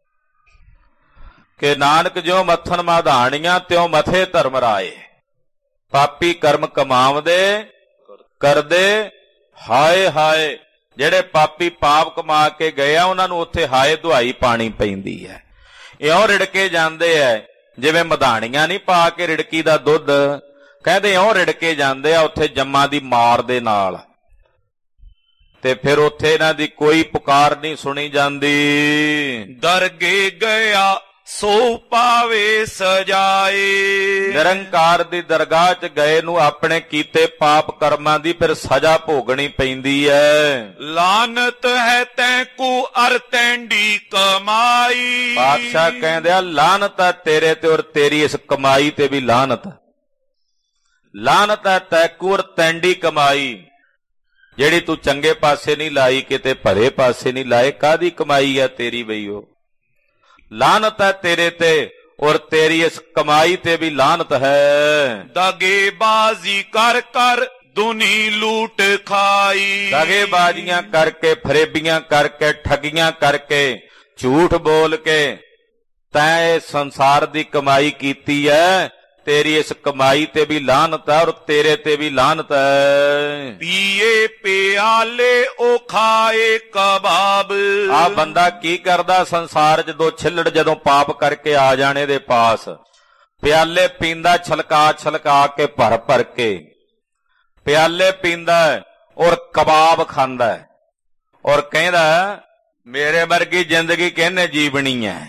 ਕਿ ਨਾਨਕ ਜਿਉ ਮੱਥਨ ਮਾਧਾਣੀਆਂ ਤਿਉ ਮਥੇ ਧਰਮ ਰਾਏ। ਪਾਪੀ ਕਰਮ ਕਮਾਵਦੇ ਕਰਦੇ ਹਾਏ ਹਾਏ। ਜਿਹੜੇ ਪਾਪੀ ਪਾਪ ਕਮਾ ਕੇ ਗਏ ਆ, ਉਹਨਾਂ ਨੂੰ ਉੱਥੇ ਹਾਏ ਦੁਹਾਈ ਪਾਣੀ ਪੈਂਦੀ ਹੈ। ਇਉਂ ਰਿੜਕੇ ਜਾਂਦੇ ਐ, ਜਿਵੇਂ ਮਧਾਣੀਆਂ ਨਹੀਂ ਪਾ ਕੇ ਰਿੜਕੀ ਦਾ ਦੁੱਧ, ਕਹਿੰਦੇ ਇਉਂ ਰਿੜਕੇ ਜਾਂਦੇ ਆ ਉੱਥੇ ਜੰਮਾਂ ਦੀ ਮਾਰ ਦੇ ਨਾਲ, ਤੇ ਫਿਰ ਉੱਥੇ ਇਹਨਾਂ ਦੀ ਕੋਈ ਪੁਕਾਰ ਨਹੀਂ ਸੁਣੀ ਜਾਂਦੀ। ਦਰਗੇ ਗਿਆ ਸੋ ਪਾਵੇ ਸਜਾਏ। ਨਿਰੰਕਾਰ ਦੀ ਦਰਗਾਹ 'ਚ ਗਏ ਨੂੰ ਆਪਣੇ ਕੀਤੇ ਪਾਪ ਕਰਮਾਂ ਦੀ ਫਿਰ ਸਜ਼ਾ ਭੋਗਣੀ ਪੈਂਦੀ ਹੈ। ਲਾਨਤ ਹੈ ਤੈਂਕੂ ਅਰ ਤੈਂਡੀ ਕਮਾਈ। ਪਾਤਸ਼ਾਹ ਕਹਿੰਦੇ ਆ, ਲਾਨਤ ਹੈ ਤੇਰੇ ਤੇ ਔਰ ਤੇਰੀ ਇਸ ਕਮਾਈ ਤੇ ਵੀ ਲਾਨਤ। ਲਾਨਤ ਹੈ ਤੈਂਕੂ ਅਰ ਤੈਂਡੀ ਕਮਾਈ, ਜਿਹੜੀ ਤੂੰ ਚੰਗੇ ਪਾਸੇ ਨਹੀਂ ਲਾਈ, ਕਿਤੇ ਭਰੇ ਪਾਸੇ ਨਹੀਂ ਲਾਏ, ਕਾਹਦੀ ਕਮਾਈ ਹੈ ਤੇਰੀ ਬਈ ਉਹ। ਲਾਨਤ ਹੈ ਤੇਰੇ ਤੇ ਔਰ ਤੇਰੀ ਇਸ ਕਮਾਈ ਤੇ ਵੀ ਲਾਨਤ ਹੈ। ਦਗੇਬਾਜ਼ੀ ਕਰ ਕਰ ਦੁਨੀ ਲੂਟ ਖਾਈ। ਦਗੇਬਾਜ਼ੀਆਂ ਕਰਕੇ, ਫਰੇਬੀਆਂ ਕਰਕੇ, ਠੱਗੀਆਂ ਕਰਕੇ, ਝੂਠ ਬੋਲ ਕੇ ਤੈਂ ਇਹ ਸੰਸਾਰ ਦੀ ਕਮਾਈ ਕੀਤੀ ਹੈ, ਤੇਰੀ ਇਸ ਕਮਾਈ ਤੇ ਵੀ ਲਾਹਨਤ ਹੈ ਔਰ ਤੇਰੇ ਤੇ ਵੀ ਲਾਹਨਤ ਹੈ। ਪੀਏ ਪਿਆਲੇ ਉਹ ਖਾਏ ਕਬਾਬ। ਆ ਬੰਦਾ ਕੀ ਕਰਦਾ ਸੰਸਾਰ 'ਚ, ਦੋ ਛਿੱਲੜ ਜਦੋਂ ਪਾਪ ਕਰਕੇ ਆ ਜਾਣੇ ਦੇ ਪਾਸ, ਪਿਆਲੇ ਪੀਂਦਾ ਛਲਕਾ ਛਲਕਾ ਕੇ, ਭਰ ਭਰ ਕੇ ਪਿਆਲੇ ਪੀਂਦਾ ਔਰ ਕਬਾਬ ਖਾਂਦਾ ਔਰ ਕਹਿੰਦਾ ਮੇਰੇ ਵਰਗੀ ਜ਼ਿੰਦਗੀ ਕਿਹਨੇ ਜੀਵਣੀ ਹੈ।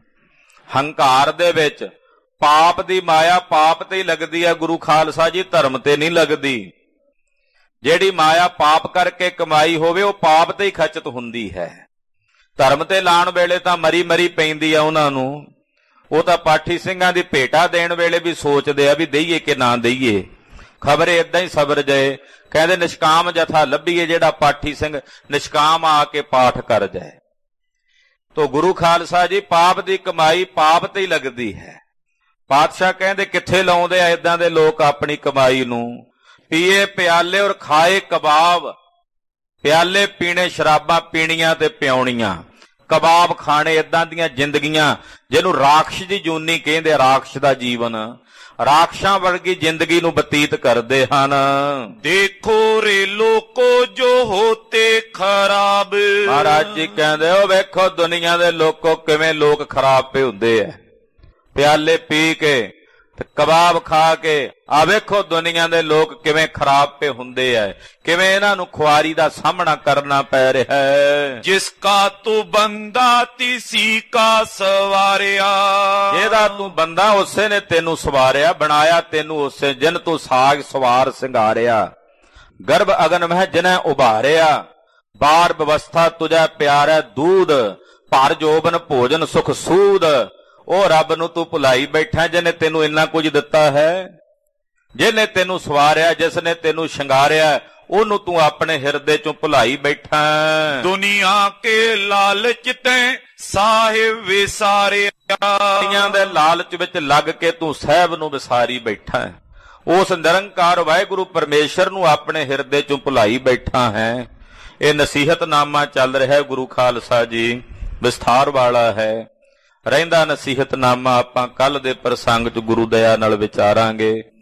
ਹੰਕਾਰ ਦੇ ਵਿੱਚ ਪਾਪ ਦੀ ਮਾਇਆ ਪਾਪ ਤੇ ਹੀ ਲੱਗਦੀ ਹੈ ਗੁਰੂ ਖਾਲਸਾ ਜੀ, ਧਰਮ ਤੇ ਨਹੀਂ ਲੱਗਦੀ। ਜਿਹੜੀ ਮਾਇਆ ਪਾਪ ਕਰਕੇ ਕਮਾਈ ਹੋਵੇ ਉਹ ਪਾਪ ਤੇ ਹੀ ਖਚਤ ਹੁੰਦੀ ਹੈ। ਧਰਮ ਤੇ ਲਾਣ ਵੇਲੇ ਤਾਂ ਮਰੀ ਮਰੀ ਪੈਂਦੀ ਆ ਉਹਨਾਂ ਨੂੰ। ਉਹ ਤਾਂ ਪਾਠੀ ਸਿੰਘਾਂ ਦੀ ਭੇਟਾ ਦੇਣ ਵੇਲੇ ਵੀ ਸੋਚਦੇ ਆ ਵੀ ਦਈਏ ਕਿ ਨਾ ਦਈਏ, ਖਬਰੇ ਏਦਾਂ ਹੀ ਸਬਰ ਜਾਏ। ਕਹਿੰਦੇ ਨਿਸ਼ਕਾਮ ਜਥਾ ਲੱਭੀਏ ਜਿਹੜਾ ਪਾਠੀ ਸਿੰਘ ਨਿਸ਼ਕਾਮ ਆ ਕੇ ਪਾਠ ਕਰ ਜਾਏ। ਤੋ ਗੁਰੂ ਖਾਲਸਾ ਜੀ ਪਾਪ ਦੀ ਕਮਾਈ ਪਾਪ ਤੇ ਹੀ ਲੱਗਦੀ ਹੈ। ਪਾਤਸ਼ਾਹ ਕਹਿੰਦੇ ਕਿੱਥੇ ਲਾਉਂਦੇ ਆ ਏਦਾਂ ਦੇ ਲੋਕ ਆਪਣੀ ਕਮਾਈ ਨੂੰ। ਪੀਏ ਪਿਆਲੇ ਔਰ ਖਾਏ ਕਬਾਬ। ਪਿਆਲੇ ਪੀਣੇ, ਸ਼ਰਾਬਾਂ ਪੀਣੀਆਂ ਤੇ ਪਿਆਉਣੀਆਂ, ਕਬਾਬ ਖਾਣੇ, ਏਦਾਂ ਦੀਆਂ ਜ਼ਿੰਦਗੀਆਂ ਜਿਹਨੂੰ ਰਾਖਸ਼ ਦੀ ਜੂਨੀ ਕਹਿੰਦੇ। ਰਾਖਸ਼ ਦਾ ਜੀਵਨ, ਰਾਖਸ਼ਾਂ ਵਰਗੀ ਜ਼ਿੰਦਗੀ ਨੂੰ ਬਤੀਤ ਕਰਦੇ ਹਨ। ਦੇਖੋ ਰੇ ਲੋਕੋ ਜੋ ਹੋਤੇ ਖਰਾਬ। ਮਹਾਰਾਜ ਜੀ ਕਹਿੰਦੇ ਉਹ ਵੇਖੋ ਦੁਨੀਆ ਦੇ ਲੋਕੋ ਕਿਵੇਂ ਲੋਕ ਖਰਾਬ ਪਏ ਹੁੰਦੇ ਆ। ਪਿਆਲੇ ਪੀ ਕੇ ਤੇ ਕਬਾਬ ਖਾ ਕੇ ਆ ਵੇਖੋ ਦੁਨੀਆ ਦੇ ਲੋਕ ਕਿਵੇਂ ਖਰਾਬ ਪਏ ਹੁੰਦੇ ਆ, ਕਿਵੇਂ ਇਹਨਾਂ ਨੂੰ ਖੁਆਰੀ ਦਾ ਸਾਹਮਣਾ ਕਰਨਾ ਪੈ ਰਿਹਾ ਹੈ। ਜਿਸ ਕਾ ਤੂੰ ਬੰਦਾ ਤਿਸੀ ਕਾ ਸਵਾਰਿਆ। ਜਿਹਦਾ ਤੂੰ ਬੰਦਾ ਉਸੇ ਨੇ ਤੈਨੂੰ ਸਵਾਰਿਆ, ਬਣਾਇਆ ਤੈਨੂੰ ਉਸੇ। ਜਿਨ ਤੂੰ ਸਾਗ ਸਵਾਰ ਸਿੰਗਾਰਿਆ, ਗਰਭ ਅਗਨ ਮਹਿ ਜਿਨੈ ਉਭਾਰਿਆ। ਬਾਰ ਵਿਵਸਥਾ ਤੁਝੈ ਪਿਆਰੈ ਦੂਧ, ਭਰ ਜੋਬਨ ਭੋਜਨ ਸੁਖ ਸੂਦ। ਉਹ ਰੱਬ ਨੂੰ ਤੂੰ ਭੁਲਾਈ ਬੈਠਾ ਜਿਹਨੇ ਤੈਨੂੰ ਇੰਨਾ ਕੁਝ ਦਿੱਤਾ ਹੈ। ਜਿਹਨੇ ਤੈਨੂੰ ਸਵਾਰਿਆ, ਜਿਸ ਨੇ ਤੈਨੂੰ ਸ਼ਿੰਗਾਰਿਆ, ਉਹਨੂੰ ਤੂੰ ਆਪਣੇ ਹਿਰਦੇ ਚੋਂ ਭੁਲਾਈ ਬੈਠਾ। ਦੁਨੀਆ ਕੇ ਲਾਲਚ ਤੈਂ ਸਾਹਿਬ ਵਿਸਾਰਿਆ। ਦੁਨੀਆਂ ਦੇ ਲਾਲਚ ਵਿੱਚ ਲੱਗ ਕੇ ਤੂੰ ਸਾਹਿਬ ਨੂੰ ਵਿਸਾਰੀ ਬੈਠਾ ਹੈ। ਉਸ ਨਿਰੰਕਾਰ ਵਾਹਿਗੁਰੂ ਪਰਮੇਸ਼ਰ ਨੂੰ ਆਪਣੇ ਹਿਰਦੇ ਚੋਂ ਭੁਲਾਈ ਬੈਠਾ ਹੈ। ਇਹ ਨਸੀਹਤਨਾਮਾ ਚੱਲ ਰਿਹਾ ਗੁਰੂ ਖਾਲਸਾ ਜੀ, ਵਿਸਥਾਰ ਵਾਲਾ ਹੈ। ਰਹਿੰਦਾ ਨਸੀਹਤਨਾਮਾ ਆਪਾਂ ਕੱਲ ਦੇ ਪ੍ਰਸੰਗ 'ਚ ਗੁਰੂ ਦਇਆ ਨਾਲ ਵਿਚਾਰਾਂਗੇ।